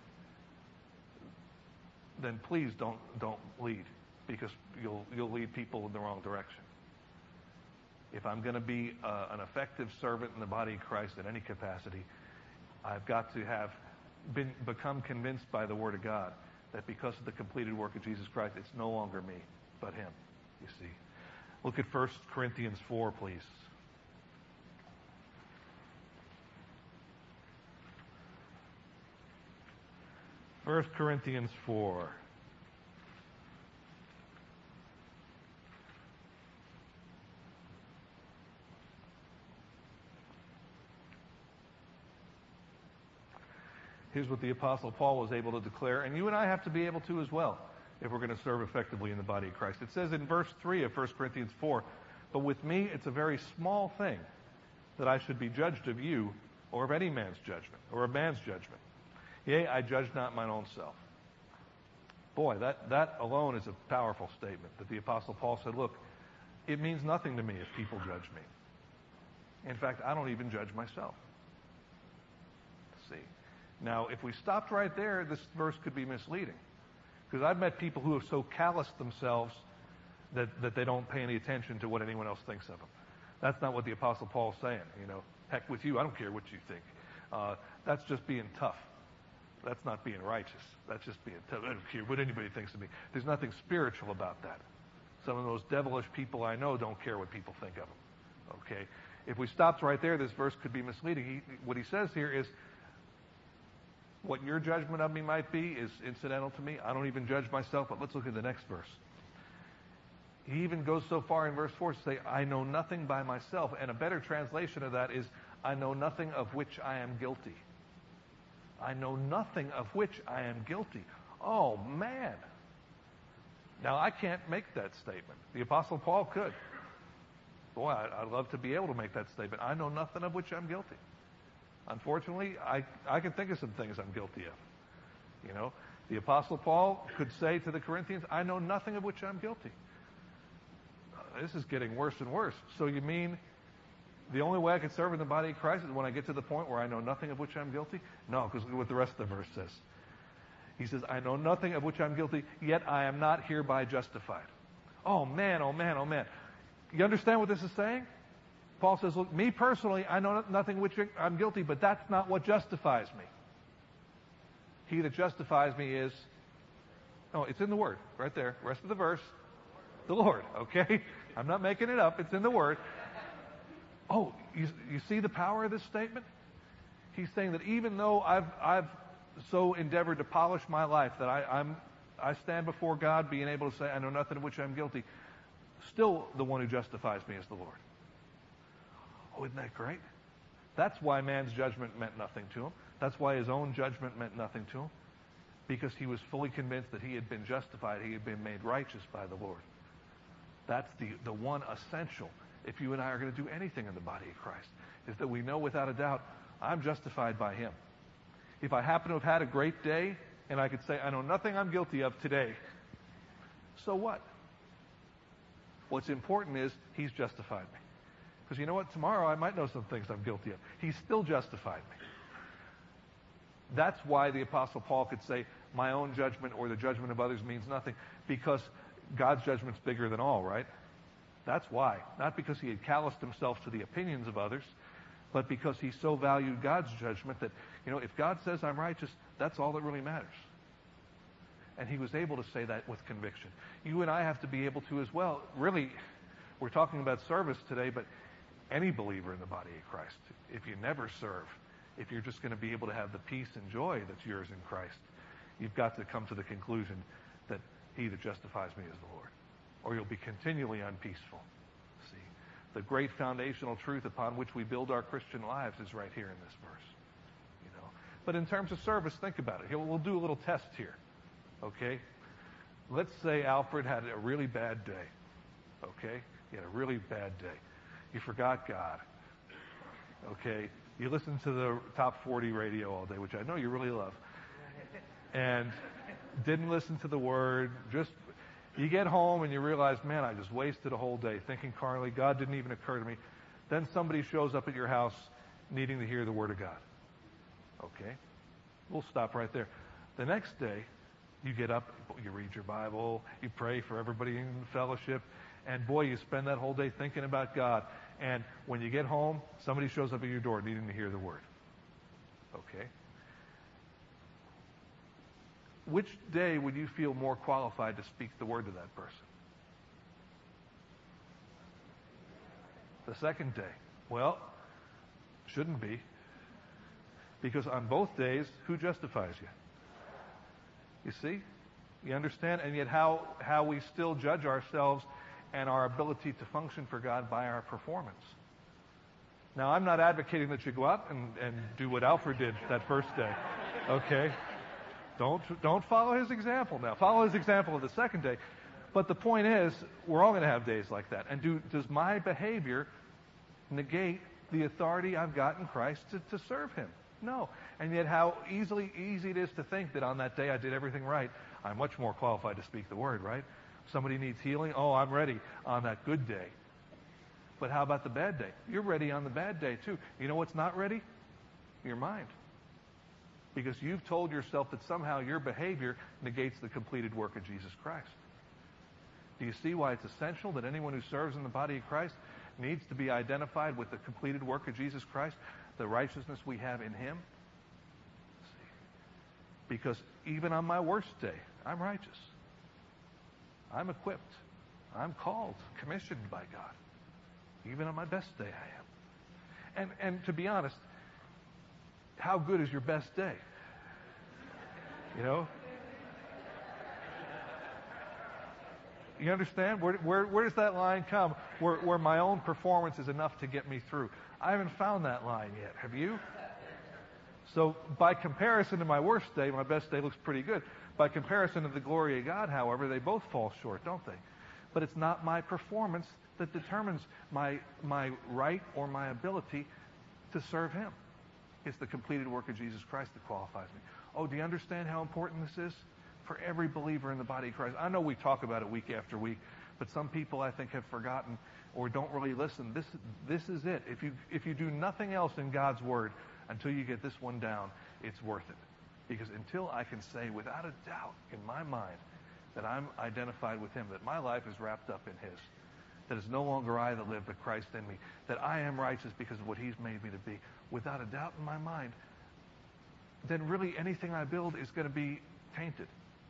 then please don't don't lead, because you'll you'll lead people in the wrong direction. If I'm going to be uh, an effective servant in the body of Christ in any capacity, I've got to have been become convinced by the Word of God that because of the completed work of Jesus Christ, it's no longer me, but him, you see. Look at First Corinthians four, please. First Corinthians four. Here's what the Apostle Paul was able to declare, and you and I have to be able to as well if we're going to serve effectively in the body of Christ. It says in verse three of First Corinthians four, "But with me it's a very small thing that I should be judged of you, or of any man's judgment, or of man's judgment. Yea, I judge not mine own self." Boy, that, that alone is a powerful statement, that the Apostle Paul said, look, it means nothing to me if people judge me. In fact, I don't even judge myself. See? Now, if we stopped right there, this verse could be misleading. Because I've met people who have so calloused themselves that, that they don't pay any attention to what anyone else thinks of them. That's not what the Apostle Paul's saying. You know, heck with you, I don't care what you think. Uh, that's just being tough. That's not being righteous. That's just being tough. I don't care what anybody thinks of me. There's nothing spiritual about that. Some of those devilish people I know don't care what people think of them. Okay? If we stopped right there, this verse could be misleading. He, what he says here is, what your judgment of me might be is incidental to me. I don't even judge myself, but let's look at the next verse. He even goes so far in verse four to say, I know nothing by myself. And a better translation of that is, I know nothing of which I am guilty. I know nothing of which I am guilty. Oh, man. Now, I can't make that statement. The Apostle Paul could. Boy, I'd love to be able to make that statement. I know nothing of which I'm guilty. Unfortunately, I, I can think of some things I'm guilty of. You know, the Apostle Paul could say to the Corinthians, I know nothing of which I'm guilty. Uh, this is getting worse and worse. So you mean the only way I can serve in the body of Christ is when I get to the point where I know nothing of which I'm guilty? No, because look at what the rest of the verse says. He says, I know nothing of which I'm guilty, yet I am not hereby justified. Oh, man, oh, man, oh, man. You understand what this is saying? Paul says, look, me personally, I know nothing which I'm guilty, but that's not what justifies me. He that justifies me is, no, it's in the Word, right there. Rest of the verse, the Lord, okay? I'm not making it up. It's in the Word. Oh, you, you see the power of this statement? He's saying that even though I've, I've so endeavored to polish my life that I, I'm, I stand before God being able to say, I know nothing of which I'm guilty, still the one who justifies me is the Lord. Oh, isn't that great? That's why man's judgment meant nothing to him. That's why his own judgment meant nothing to him. Because he was fully convinced that he had been justified, he had been made righteous by the Lord. That's the, the one essential, if you and I are going to do anything in the body of Christ, is that we know without a doubt, I'm justified by him. If I happen to have had a great day, and I could say, I know nothing I'm guilty of today, so what? What's important is, he's justified me. Because you know what? Tomorrow I might know some things I'm guilty of. He's still justified me. That's why the Apostle Paul could say, my own judgment or the judgment of others means nothing. Because God's judgment's bigger than all, right? That's why. Not because he had calloused himself to the opinions of others, but because he so valued God's judgment that, you know, if God says I'm righteous, that's all that really matters. And he was able to say that with conviction. You and I have to be able to as well. Really, we're talking about service today, but any believer in the body of Christ, if you never serve, if you're just going to be able to have the peace and joy that's yours in Christ, you've got to come to the conclusion that he that justifies me is the Lord. Or you'll be continually unpeaceful. See, the great foundational truth upon which we build our Christian lives is right here in this verse. You know, but in terms of service, think about it. We'll do a little test here. Okay? Let's say Alfred had a really bad day. Okay? He had a really bad day. You forgot God. Okay? You listen to the top forty radio all day, which I know you really love. And didn't listen to the Word. Just, you get home and you realize, man, I just wasted a whole day thinking carnally. God didn't even occur to me. Then somebody shows up at your house needing to hear the Word of God. Okay? We'll stop right there. The next day, you get up, you read your Bible, you pray for everybody in fellowship, and boy, you spend that whole day thinking about God. And when you get home, somebody shows up at your door needing to hear the Word. Okay? Which day would you feel more qualified to speak the Word to that person? The second day. Well, shouldn't be. Because on both days, who justifies you? You see? You understand? And yet how, how we still judge ourselves and our ability to function for God by our performance. Now, I'm not advocating that you go out and, and do what Alfred did that first day, okay? Don't, don't follow his example now. Follow his example of the second day. But the point is, we're all going to have days like that. And do, does my behavior negate the authority I've got in Christ to, to serve him? No. And yet how easily easy it is to think that on that day I did everything right. I'm much more qualified to speak the word, right? Somebody needs healing. Oh, I'm ready on that good day. But how about the bad day? You're ready on the bad day too. You know what's not ready? Your mind. Because you've told yourself that somehow your behavior negates the completed work of Jesus Christ. Do you see why it's essential that anyone who serves in the body of Christ needs to be identified with the completed work of Jesus Christ, the righteousness we have in him? See? Because even on my worst day, I'm righteous. I'm equipped. I'm called, commissioned by God. Even on my best day, I am. And and to be honest, how good is your best day? You know? You understand? Where, where, where does that line come? Where, where my own performance is enough to get me through. I haven't found that line yet. Have you? So by comparison to my worst day, my best day looks pretty good. By comparison to the glory of God, however, they both fall short, don't they? But it's not my performance that determines my my right or my ability to serve him. It's the completed work of Jesus Christ that qualifies me. Oh, do you understand how important this is for every believer in the body of Christ? I know we talk about it week after week, but some people I think have forgotten or don't really listen. This this is it. If you if you do nothing else in God's word until you get this one down, it's worth it. Because until I can say without a doubt in my mind that I'm identified with him, that my life is wrapped up in his, that it's no longer I that live, but Christ in me, that I am righteous because of what he's made me to be, without a doubt in my mind, then really anything I build is going to be tainted.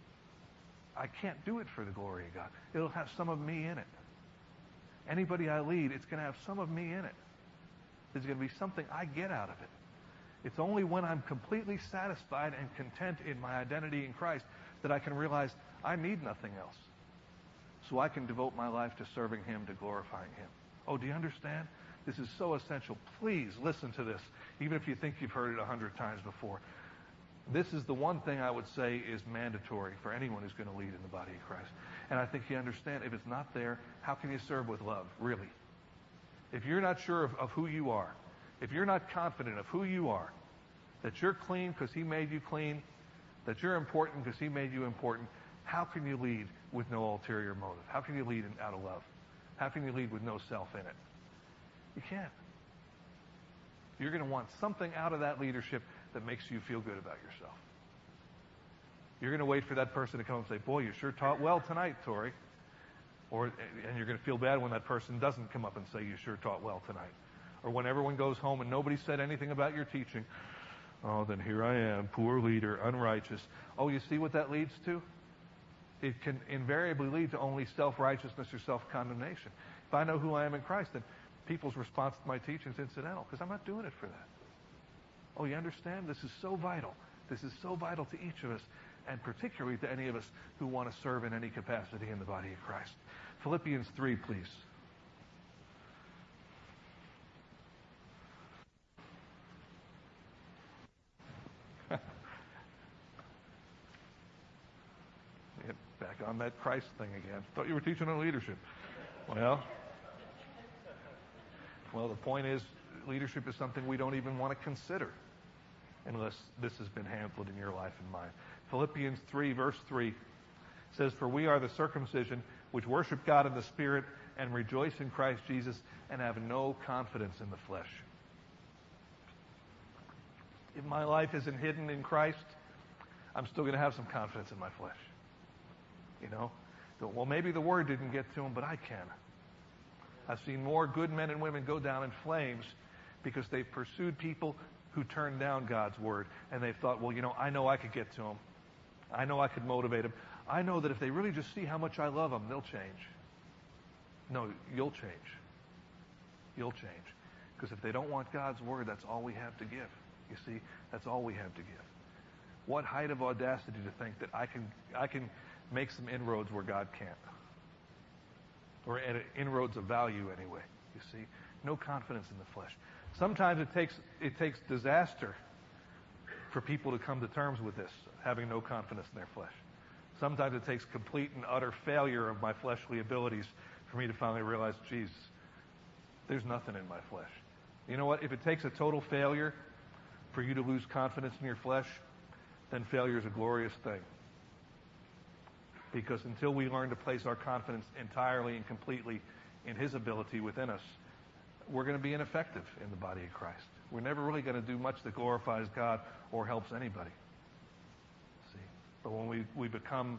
I can't do it for the glory of God. It'll have some of me in it. Anybody I lead, it's going to have some of me in it. There's going to be something I get out of it. It's only when I'm completely satisfied and content in my identity in Christ that I can realize I need nothing else. So I can devote my life to serving him, to glorifying him. Oh, do you understand? This is so essential. Please listen to this, even if you think you've heard it a hundred times before. This is the one thing I would say is mandatory for anyone who's going to lead in the body of Christ. And I think you understand, if it's not there, how can you serve with love, really? If you're not sure of, of who you are, if you're not confident of who you are, that you're clean because he made you clean, that you're important because he made you important, how can you lead with no ulterior motive? How can you lead in, out of love? How can you lead with no self in it? You can't. You're going to want something out of that leadership that makes you feel good about yourself. You're going to wait for that person to come and say, boy, you sure taught well tonight, Tori. Or, and you're going to feel bad when that person doesn't come up and say, you sure taught well tonight. Or when everyone goes home and nobody said anything about your teaching, oh, then here I am, poor leader, unrighteous. Oh, you see what that leads to? It can invariably lead to only self-righteousness or self-condemnation. If I know who I am in Christ, then people's response to my teaching is incidental, because I'm not doing it for that. Oh, you understand? This is so vital. This is so vital to each of us, and particularly to any of us who want to serve in any capacity in the body of Christ. Philippians three, please. Get back on that Christ thing again. Thought you were teaching on leadership. Well, well, the point is, leadership is something we don't even want to consider unless this has been handled in your life and mine. Philippians three, verse three says, for we are the circumcision which worship God in the Spirit and rejoice in Christ Jesus and have no confidence in the flesh. If my life isn't hidden in Christ, I'm still going to have some confidence in my flesh. You know? Well, maybe the word didn't get to him, but I can. I've seen more good men and women go down in flames because they've pursued people who turned down God's word, and they've thought, well, you know, I know I could get to them. I know I could motivate them. I know that if they really just see how much I love them, they'll change. No, you'll change. You'll change. Because if they don't want God's word, that's all we have to give. You see, that's all we have to give. What height of audacity to think that I can I can make some inroads where God can't. Or inroads of value anyway, you see. No confidence in the flesh. Sometimes it takes it takes disaster for people to come to terms with this, having no confidence in their flesh. Sometimes it takes complete and utter failure of my fleshly abilities for me to finally realize, Jesus, there's nothing in my flesh. You know what? If it takes a total failure for you to lose confidence in your flesh, then failure is a glorious thing. Because until we learn to place our confidence entirely and completely in His ability within us, we're going to be ineffective in the body of Christ. We're never really going to do much that glorifies God or helps anybody. See? But when we, we become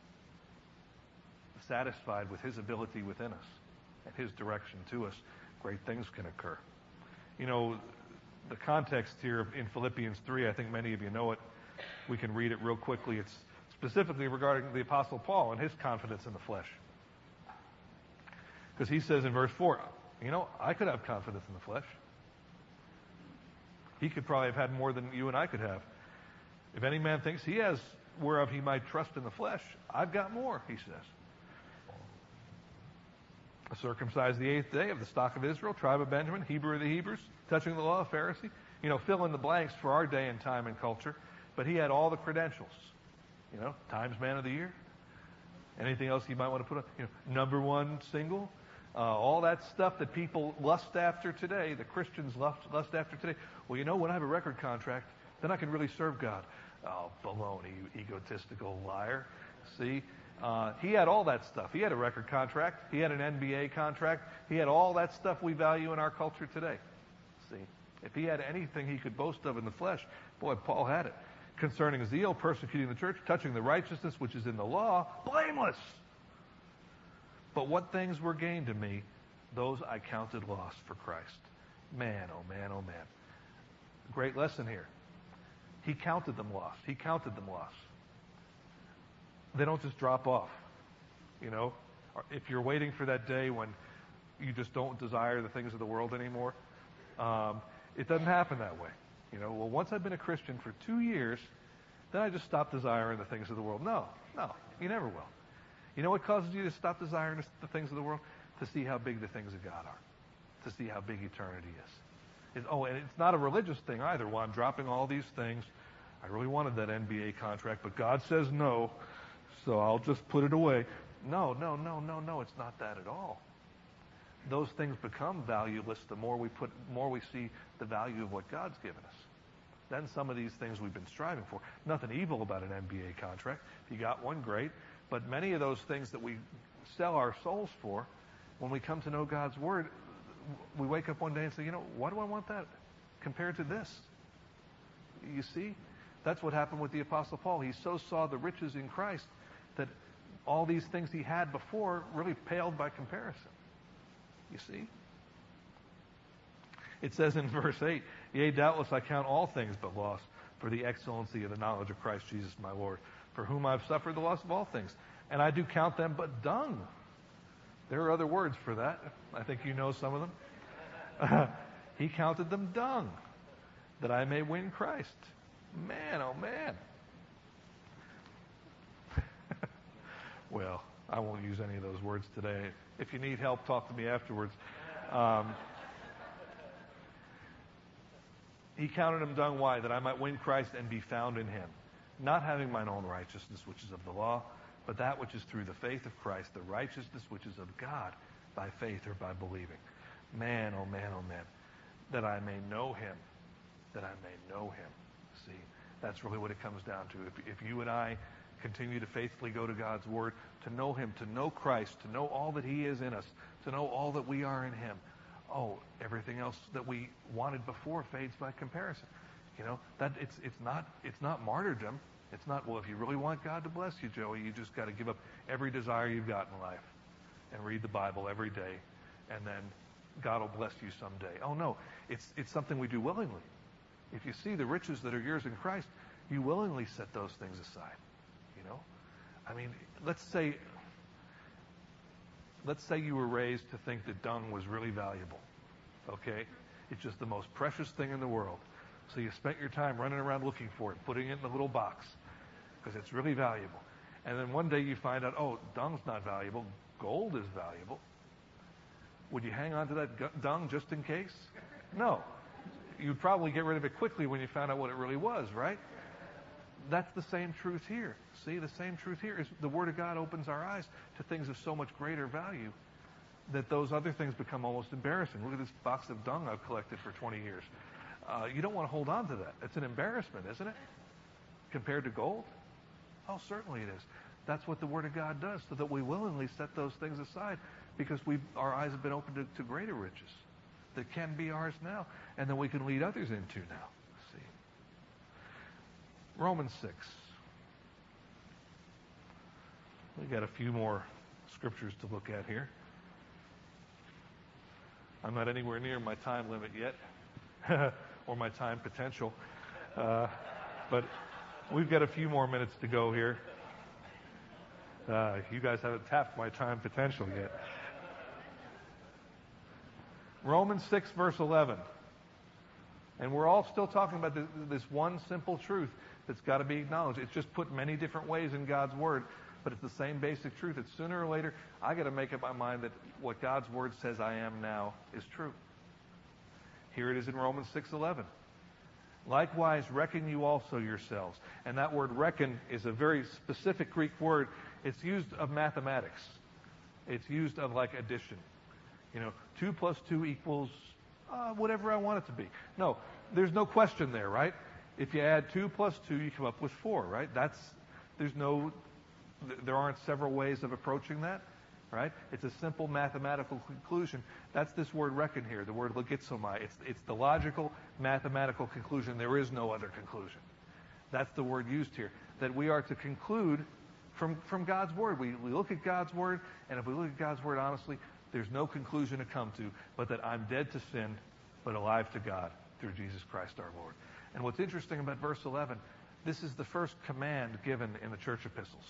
satisfied with His ability within us and His direction to us, great things can occur. You know, the context here in Philippians three, I think many of you know it. We can read it real quickly. It's specifically regarding the Apostle Paul and his confidence in the flesh. Because he says in verse four, you know, I could have confidence in the flesh. He could probably have had more than you and I could have. If any man thinks he has whereof he might trust in the flesh, I've got more, he says. Circumcised the eighth day of the stock of Israel, tribe of Benjamin, Hebrew of the Hebrews, touching the law, Pharisee. You know, fill in the blanks for our day and time and culture. But he had all the credentials. You know, Times Man of the Year. Anything else you might want to put on? You know, number one single. Uh, all that stuff that people lust after today, the Christians lust, lust after today. Well, you know, when I have a record contract, then I can really serve God. Oh, baloney, you egotistical liar. See? Uh, he had all that stuff. He had a record contract. He had an N B A contract. He had all that stuff we value in our culture today. See? If he had anything he could boast of in the flesh, boy, Paul had it. Concerning zeal, persecuting the church, touching the righteousness which is in the law, blameless. But what things were gained to me, those I counted loss for Christ. Man, oh man, oh man. Great lesson here. He counted them loss. He counted them loss. They don't just drop off. You know, if you're waiting for that day when you just don't desire the things of the world anymore, um, it doesn't happen that way. You know, well, once I've been a Christian for two years, then I just stop desiring the things of the world. No, no, you never will. You know what causes you to stop desiring the things of the world? To see how big the things of God are. To see how big eternity is. It's, oh, and it's not a religious thing either. Well, I'm dropping all these things. I really wanted that N B A contract, but God says no, so I'll just put it away. No, no, no, no, no, it's not that at all. Those things become valueless the more we put, more we see the value of what God's given us. Then some of these things we've been striving for. Nothing evil about an N B A contract. If you got one, great. But many of those things that we sell our souls for, when we come to know God's Word, we wake up one day and say, you know, why do I want that compared to this? You see? That's what happened with the Apostle Paul. He so saw the riches in Christ that all these things he had before really paled by comparison. You see? It says in verse eight, yea, doubtless I count all things but loss for the excellency of the knowledge of Christ Jesus my Lord, for whom I've suffered the loss of all things. And I do count them but dung. There are other words for that. I think you know some of them. He counted them dung, that I may win Christ. Man, oh man. Well, I won't use any of those words today. If you need help, talk to me afterwards. Um, he counted him dung, why? That I might win Christ and be found in him. Not having mine own righteousness, which is of the law, but that which is through the faith of Christ, the righteousness which is of God by faith or by believing. Man, oh man, oh man. That I may know him. That I may know him. See, that's really what it comes down to. If, if you and I continue to faithfully go to God's Word, to know him, to know Christ, to know all that he is in us, to know all that we are in him, oh, everything else that we wanted before fades by comparison. You know, that it's it's not it's not martyrdom. It's not, well, if you really want God to bless you, Joey, you just got to give up every desire you've got in life and read the Bible every day, and then God will bless you someday. Oh no, it's it's something we do willingly. If you see the riches that are yours in Christ, you willingly set those things aside. You know, I mean, let's say let's say you were raised to think that dung was really valuable. Okay, it's just the most precious thing in the world. So you spent your time running around looking for it, putting it in a little box, because it's really valuable. And then one day you find out, oh, dung's not valuable, gold is valuable. Would you hang on to that dung just in case? No. you'd probably get rid of it quickly when you found out what it really was, right? That's the same truth here. See, the same truth here is the Word of God opens our eyes to things of so much greater value that those other things become almost embarrassing. Look at this box of dung I've collected for twenty years. Uh, you don't want to hold on to that. It's an embarrassment, isn't it? Compared to gold? Oh, certainly it is. That's what the Word of God does, so that we willingly set those things aside because we our eyes have been opened to, to greater riches that can be ours now, and that we can lead others into now. See, Romans six. We got a few more scriptures to look at here. I'm not anywhere near my time limit yet, or my time potential, uh, but we've got a few more minutes to go here. Uh, you guys haven't tapped my time potential yet. Romans six, verse eleven. And we're all still talking about this, this one simple truth that's got to be acknowledged. It's just put many different ways in God's Word, but it's the same basic truth. That sooner or later, I got to make up my mind that what God's Word says I am now is true. Here it is in Romans six eleven. Likewise, reckon you also yourselves. And that word reckon is a very specific Greek word. It's used of mathematics. It's used of like addition. You know, two plus two equals uh, whatever I want it to be. No, there's no question there, right? If you add two plus two, you come up with four, right? That's, there's no, there aren't several ways of approaching that, right? It's a simple mathematical conclusion. That's this word reckon here, the word logizomai. It's, it's the logical mathematical conclusion. There is no other conclusion. That's the word used here, that we are to conclude from, from God's Word. We, we look at God's Word, and if we look at God's Word honestly, there's no conclusion to come to but that I'm dead to sin, but alive to God through Jesus Christ our Lord. And what's interesting about verse eleven, this is the first command given in the church epistles.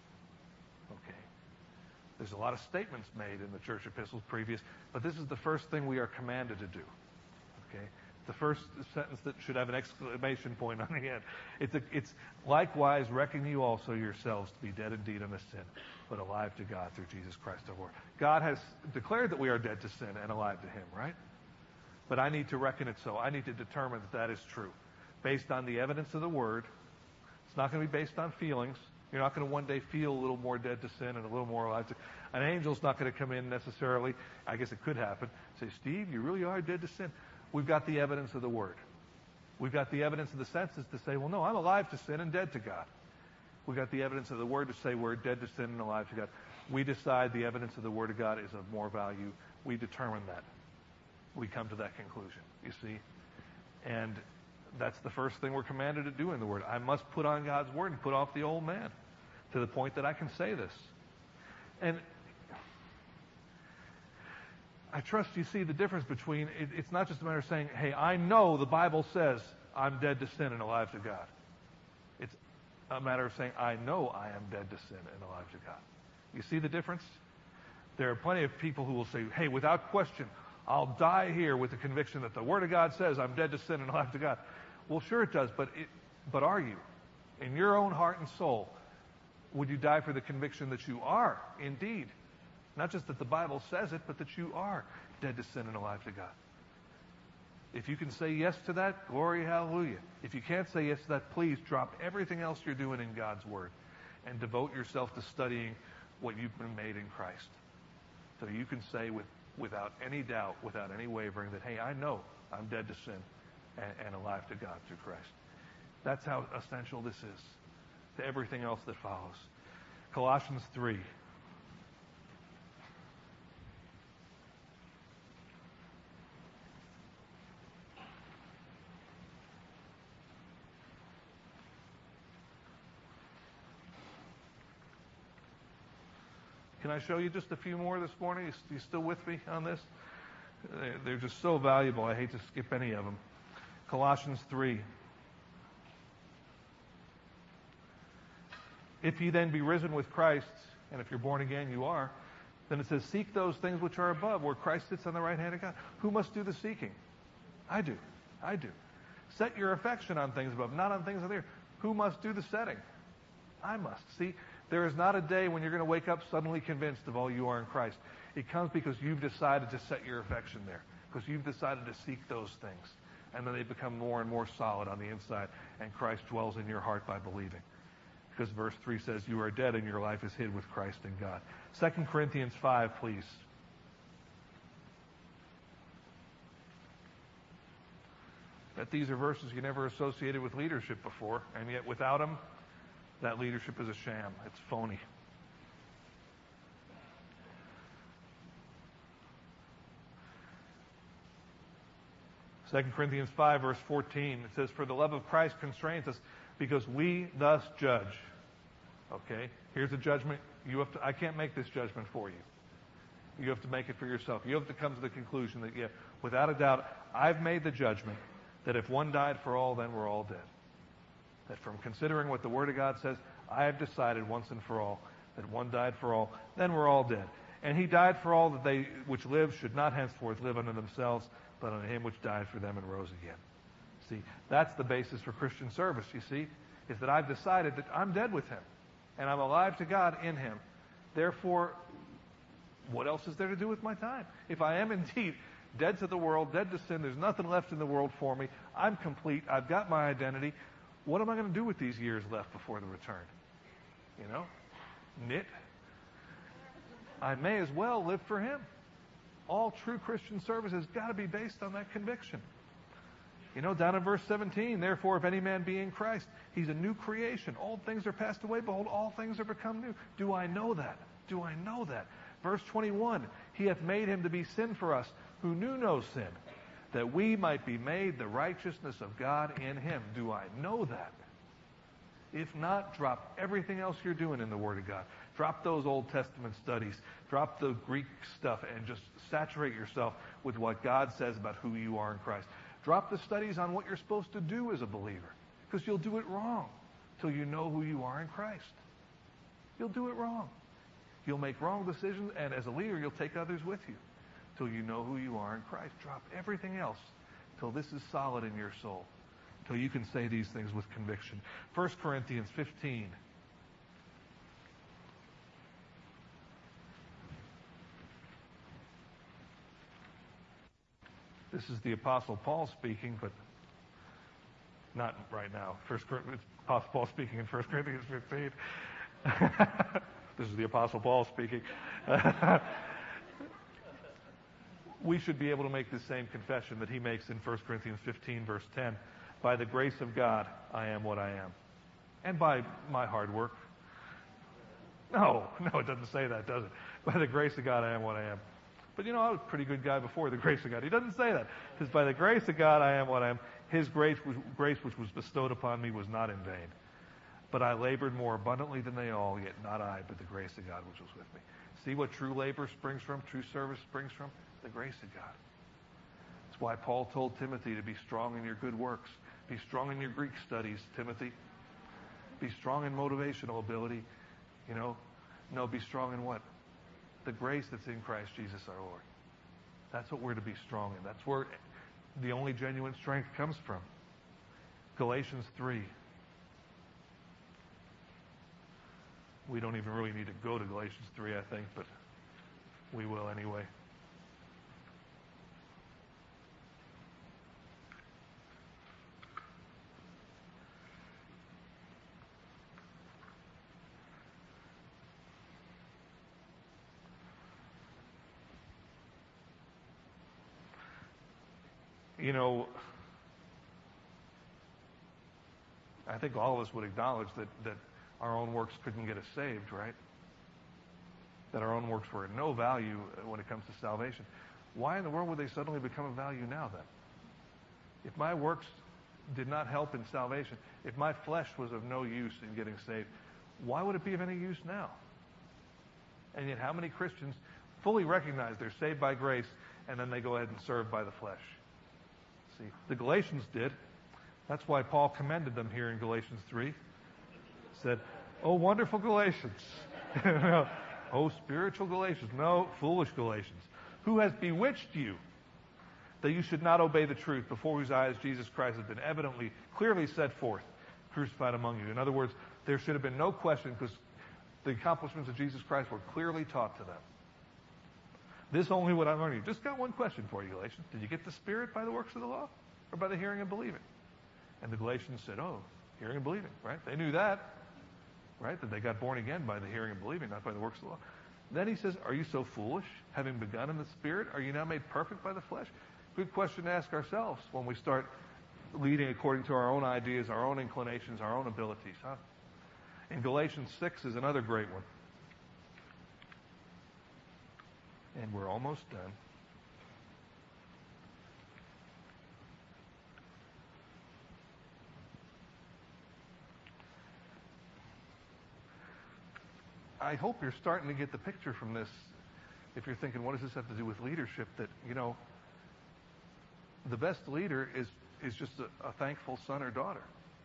Okay. There's a lot of statements made in the church epistles previous, but this is the first thing we are commanded to do. Okay. The first sentence that should have an exclamation point on the end. It's, a, it's likewise reckon you also yourselves to be dead indeed unto sin, but alive to God through Jesus Christ our Lord. God has declared that we are dead to sin and alive to Him, right? But I need to reckon it so. I need to determine that that is true. Based on the evidence of the Word. It's not going to be based on feelings. You're not going to one day feel a little more dead to sin and a little more alive to... An angel's not going to come in necessarily. I guess it could happen. Say, Steve, you really are dead to sin. We've got the evidence of the Word. We've got the evidence of the senses to say, well, no, I'm alive to sin and dead to God. We've got the evidence of the Word to say we're dead to sin and alive to God. We decide the evidence of the Word of God is of more value. We determine that. We come to that conclusion, you see. And that's the first thing we're commanded to do in the Word. I must put on God's Word and put off the old man to the point that I can say this. And I trust you see the difference between, it, it's not just a matter of saying, hey, I know the Bible says I'm dead to sin and alive to God. It's a matter of saying, I know I am dead to sin and alive to God. You see the difference? There are plenty of people who will say, hey, without question, I'll die here with the conviction that the Word of God says I'm dead to sin and alive to God. Well, sure it does, but it, but are you? In your own heart and soul, would you die for the conviction that you are indeed? Not just that the Bible says it, but that you are dead to sin and alive to God. If you can say yes to that, glory, hallelujah. If you can't say yes to that, please drop everything else you're doing in God's Word and devote yourself to studying what you've been made in Christ. So you can say with, without any doubt, without any wavering, that, hey, I know I'm dead to sin and, and alive to God through Christ. That's how essential this is to everything else that follows. Colossians three. Can I show you just a few more this morning? Are you still with me on this? They're just so valuable. I hate to skip any of them. Colossians three. If ye then be risen with Christ, and if you're born again, you are, then it says, seek those things which are above, where Christ sits on the right hand of God. Who must do the seeking? I do. I do. Set your affection on things above, not on things on the earth. Who must do the setting? I must. See, there is not a day when you're going to wake up suddenly convinced of all you are in Christ. It comes because you've decided to set your affection there, because you've decided to seek those things. And then they become more and more solid on the inside, and Christ dwells in your heart by believing. Because verse three says, you are dead and your life is hid with Christ in God. Second Corinthians five, please. That these are verses you never associated with leadership before, and yet without them, that leadership is a sham. It's phony. Second Corinthians five, verse fourteen, it says, for the love of Christ constrains us, because we thus judge. Okay? Here's a judgment. You have to, I can't make this judgment for you. You have to make it for yourself. You have to come to the conclusion that, yeah, without a doubt, I've made the judgment that if one died for all, then we're all dead. That from considering what the Word of God says, I have decided once and for all that one died for all, then we're all dead. And he died for all that they which live should not henceforth live unto themselves, but unto him which died for them and rose again. See, that's the basis for Christian service, you see, is that I've decided that I'm dead with him, and I'm alive to God in him. Therefore, what else is there to do with my time? If I am indeed dead to the world, dead to sin, there's nothing left in the world for me, I'm complete, I've got my identity, what am I going to do with these years left before the return? You know? Knit? I may as well live for him. All true Christian service has got to be based on that conviction. You know, down in verse seventeen, therefore, if any man be in Christ, he's a new creation. Old things are passed away. Behold, all things are become new. Do I know that? Do I know that? Verse twenty-one, he hath made him to be sin for us, who knew no sin, that we might be made the righteousness of God in him. Do I know that? If not, drop everything else you're doing in the Word of God. Drop those Old Testament studies. Drop the Greek stuff and just saturate yourself with what God says about who you are in Christ. Drop the studies on what you're supposed to do as a believer, because you'll do it wrong till you know who you are in Christ. You'll do it wrong. You'll make wrong decisions, and as a leader, you'll take others with you till you know who you are in Christ. Drop everything else till this is solid in your soul, till you can say these things with conviction. First Corinthians fifteen. This is the Apostle Paul speaking, but not right now. First Corinthians, Apostle Paul speaking in First Corinthians fifteen. This is the Apostle Paul speaking. We should be able to make the same confession that he makes in First Corinthians fifteen, verse ten. By the grace of God, I am what I am. And by my hard work. No, no, it doesn't say that, does it? By the grace of God, I am what I am. But you know, I was a pretty good guy before the grace of God. He doesn't say that. It says, by the grace of God, I am what I am. His grace, grace which was bestowed upon me was not in vain. But I labored more abundantly than they all, yet not I, but the grace of God which was with me. See what true labor springs from, true service springs from? The grace of God. That's why Paul told Timothy to be strong in your good works. Be strong in your Greek studies, Timothy. Be strong in motivational ability. You know, no, be strong in what? The grace that's in Christ Jesus our Lord. That's what we're to be strong in. That's where the only genuine strength comes from. Galatians three. We don't even really need to go to Galatians three, I think, but we will anyway. You know, I think all of us would acknowledge that, that our own works couldn't get us saved, right? That our own works were of no value when it comes to salvation. Why in the world would they suddenly become of value now then? If my works did not help in salvation, if my flesh was of no use in getting saved, why would it be of any use now? And yet how many Christians fully recognize they're saved by grace and then they go ahead and serve by the flesh? See, the Galatians did. That's why Paul commended them here in Galatians three. Said, oh, wonderful Galatians. Oh, spiritual Galatians. No, foolish Galatians. Who has bewitched you that you should not obey the truth, before whose eyes Jesus Christ has been evidently, clearly set forth, crucified among you? In other words, there should have been no question, because the accomplishments of Jesus Christ were clearly taught to them. This only what I learned. You just got one question for you, Galatians. Did you get the Spirit by the works of the law, or by the hearing and believing? And the Galatians said, oh, hearing and believing, right? They knew that, right? That they got born again by the hearing and believing, not by the works of the law. Then he says, are you so foolish? Having begun in the Spirit, are you now made perfect by the flesh? Good question to ask ourselves when we start leading according to our own ideas, our own inclinations, our own abilities, huh? In Galatians six is another great one. And we're almost done. I hope you're starting to get the picture from this. If you're thinking, what does this have to do with leadership? That, you know, the best leader is, is just a, a thankful son or daughter.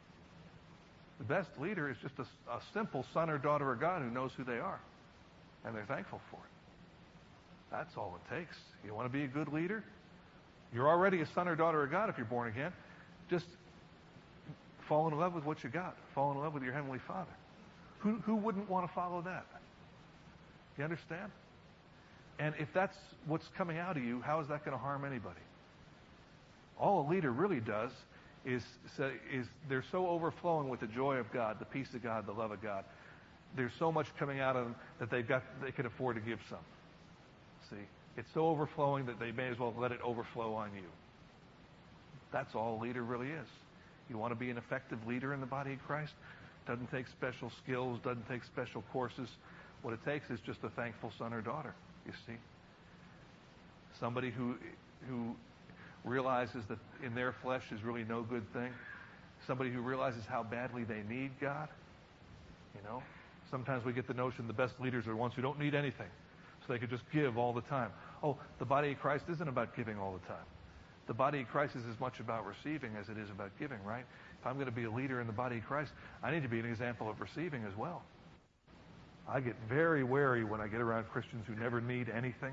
The best leader is just a, a simple son or daughter of God who knows who they are, and they're thankful for it. That's all it takes. You want to be a good leader? You're already a son or daughter of God if you're born again. Just fall in love with what you got. Fall in love with your Heavenly Father. Who, who wouldn't want to follow that? You understand? And if that's what's coming out of you, how is that going to harm anybody? All a leader really does is, say, is they're so overflowing with the joy of God, the peace of God, the love of God. There's so much coming out of them that they've got, they can afford to give some. See, it's so overflowing that they may as well let it overflow on you. That's all a leader really is. You want to be an effective leader in the body of Christ? Doesn't take special skills, doesn't take special courses. What it takes is just a thankful son or daughter, you see. Somebody who who realizes that in their flesh is really no good thing. Somebody who realizes how badly they need God. You know, sometimes we get the notion the best leaders are the ones who don't need anything, so they could just give all the time. Oh, the body of Christ isn't about giving all the time. The body of Christ is as much about receiving as it is about giving, right? If I'm going to be a leader in the body of Christ, I need to be an example of receiving as well. I get very wary when I get around Christians who never need anything.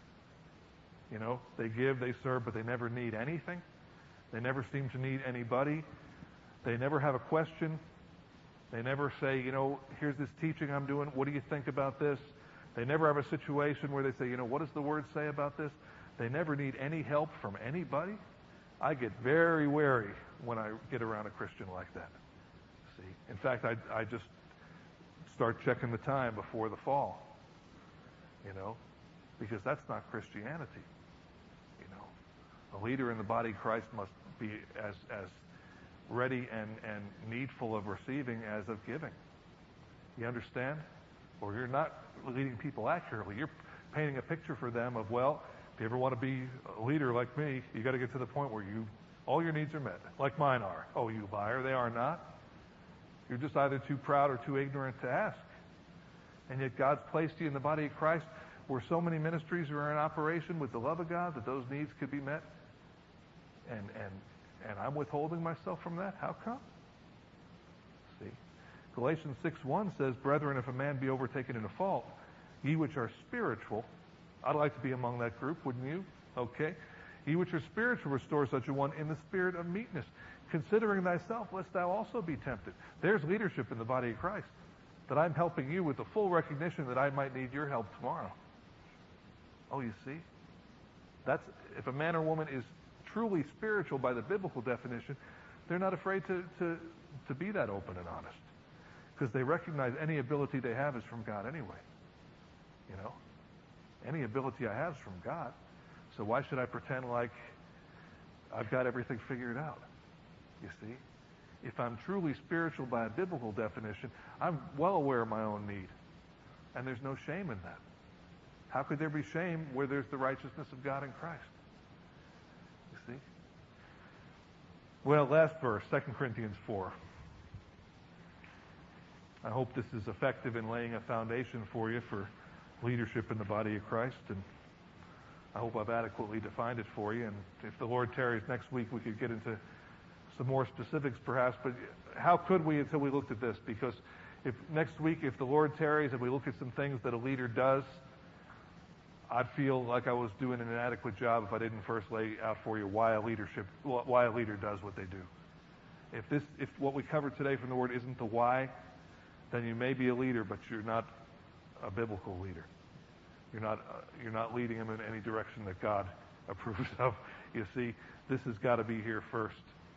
You know, they give, they serve, but they never need anything. They never seem to need anybody. They never have a question. They never say, you know, here's this teaching I'm doing. What do you think about this? They never have a situation where they say, you know, what does the Word say about this? They never need any help from anybody. I get very wary when I get around a Christian like that. See, in fact, I, I just start checking the time before the fall, you know, because that's not Christianity. You know, a leader in the body of Christ must be as as ready and, and needful of receiving as of giving. You understand? Or you're not leading people accurately. You're painting a picture for them of, well, if you ever want to be a leader like me, you got to get to the point where you all your needs are met, like mine are. Oh, you liar, they are not. You're just either too proud or too ignorant to ask. And yet God's placed you in the body of Christ where so many ministries are in operation with the love of God that those needs could be met. And and and I'm withholding myself from that? How come? See? Galatians six one says, brethren, if a man be overtaken in a fault, ye which are spiritual, I'd like to be among that group, wouldn't you? Okay. Ye which are spiritual, restore such a one in the spirit of meekness, considering thyself, lest thou also be tempted. There's leadership in the body of Christ, that I'm helping you with the full recognition that I might need your help tomorrow. Oh, you see? That's, if a man or woman is truly spiritual by the biblical definition, they're not afraid to, to, to be that open and honest, because they recognize any ability they have is from God anyway. You know? Any ability I have is from God. So why should I pretend like I've got everything figured out? You see? If I'm truly spiritual by a biblical definition, I'm well aware of my own need. And there's no shame in that. How could there be shame where there's the righteousness of God in Christ? You see? Well, last verse, Second Corinthians four. I hope this is effective in laying a foundation for you for leadership in the body of Christ, and I hope I've adequately defined it for you. And if the Lord tarries next week, we could get into some more specifics perhaps, but how could we until we looked at this? Because if next week, if the Lord tarries and we look at some things that a leader does, I'd feel like I was doing an inadequate job if I didn't first lay out for you why a leadership, why a leader does what they do. If this, if what we covered today from the Word isn't the why, then you may be a leader, but you're not a biblical leader. You're not, uh, you're not leading them in any direction that God approves of. You see, this has got to be here first.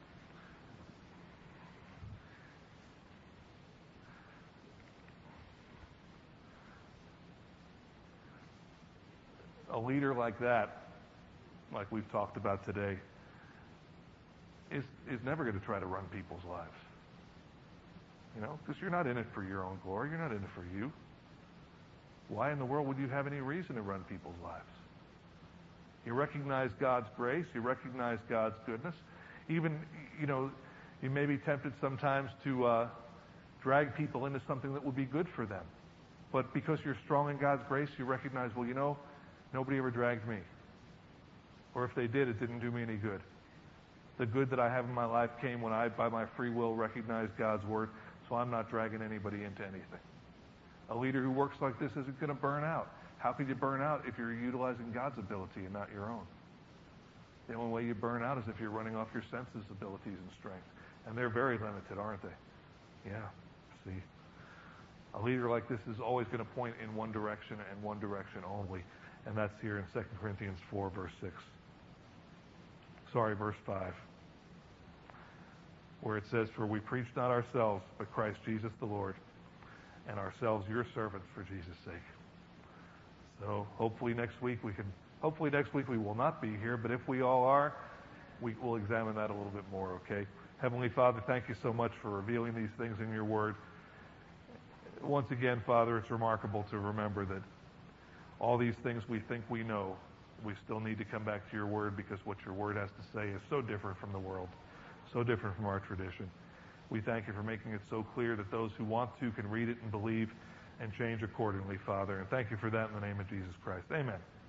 A leader like that, like we've talked about today, is is never going to try to run people's lives. You know, because you're not in it for your own glory. You're not in it for you. Why in the world would you have any reason to run people's lives? You recognize God's grace. You recognize God's goodness. Even, you know, you may be tempted sometimes to uh, drag people into something that would be good for them. But because you're strong in God's grace, you recognize, well, you know, nobody ever dragged me. Or if they did, it didn't do me any good. The good that I have in my life came when I, by my free will, recognized God's word, so I'm not dragging anybody into anything. A leader who works like this isn't going to burn out. How could you burn out if you're utilizing God's ability and not your own? The only way you burn out is if you're running off your senses, abilities, and strength. And they're very limited, aren't they? Yeah, see. A leader like this is always going to point in one direction and one direction only. And that's here in Second Corinthians four, verse six. Sorry, verse five. Where it says, "For we preach not ourselves, but Christ Jesus the Lord, and ourselves your servants for Jesus' sake." So hopefully next week we can, hopefully next week we will not be here, but if we all are, we will examine that a little bit more, okay? Heavenly Father, thank you so much for revealing these things in your word. Once again, Father, it's remarkable to remember that all these things we think we know, we still need to come back to your word, because what your word has to say is so different from the world, so different from our tradition. We thank you for making it so clear that those who want to can read it and believe and change accordingly, Father. And thank you for that in the name of Jesus Christ. Amen.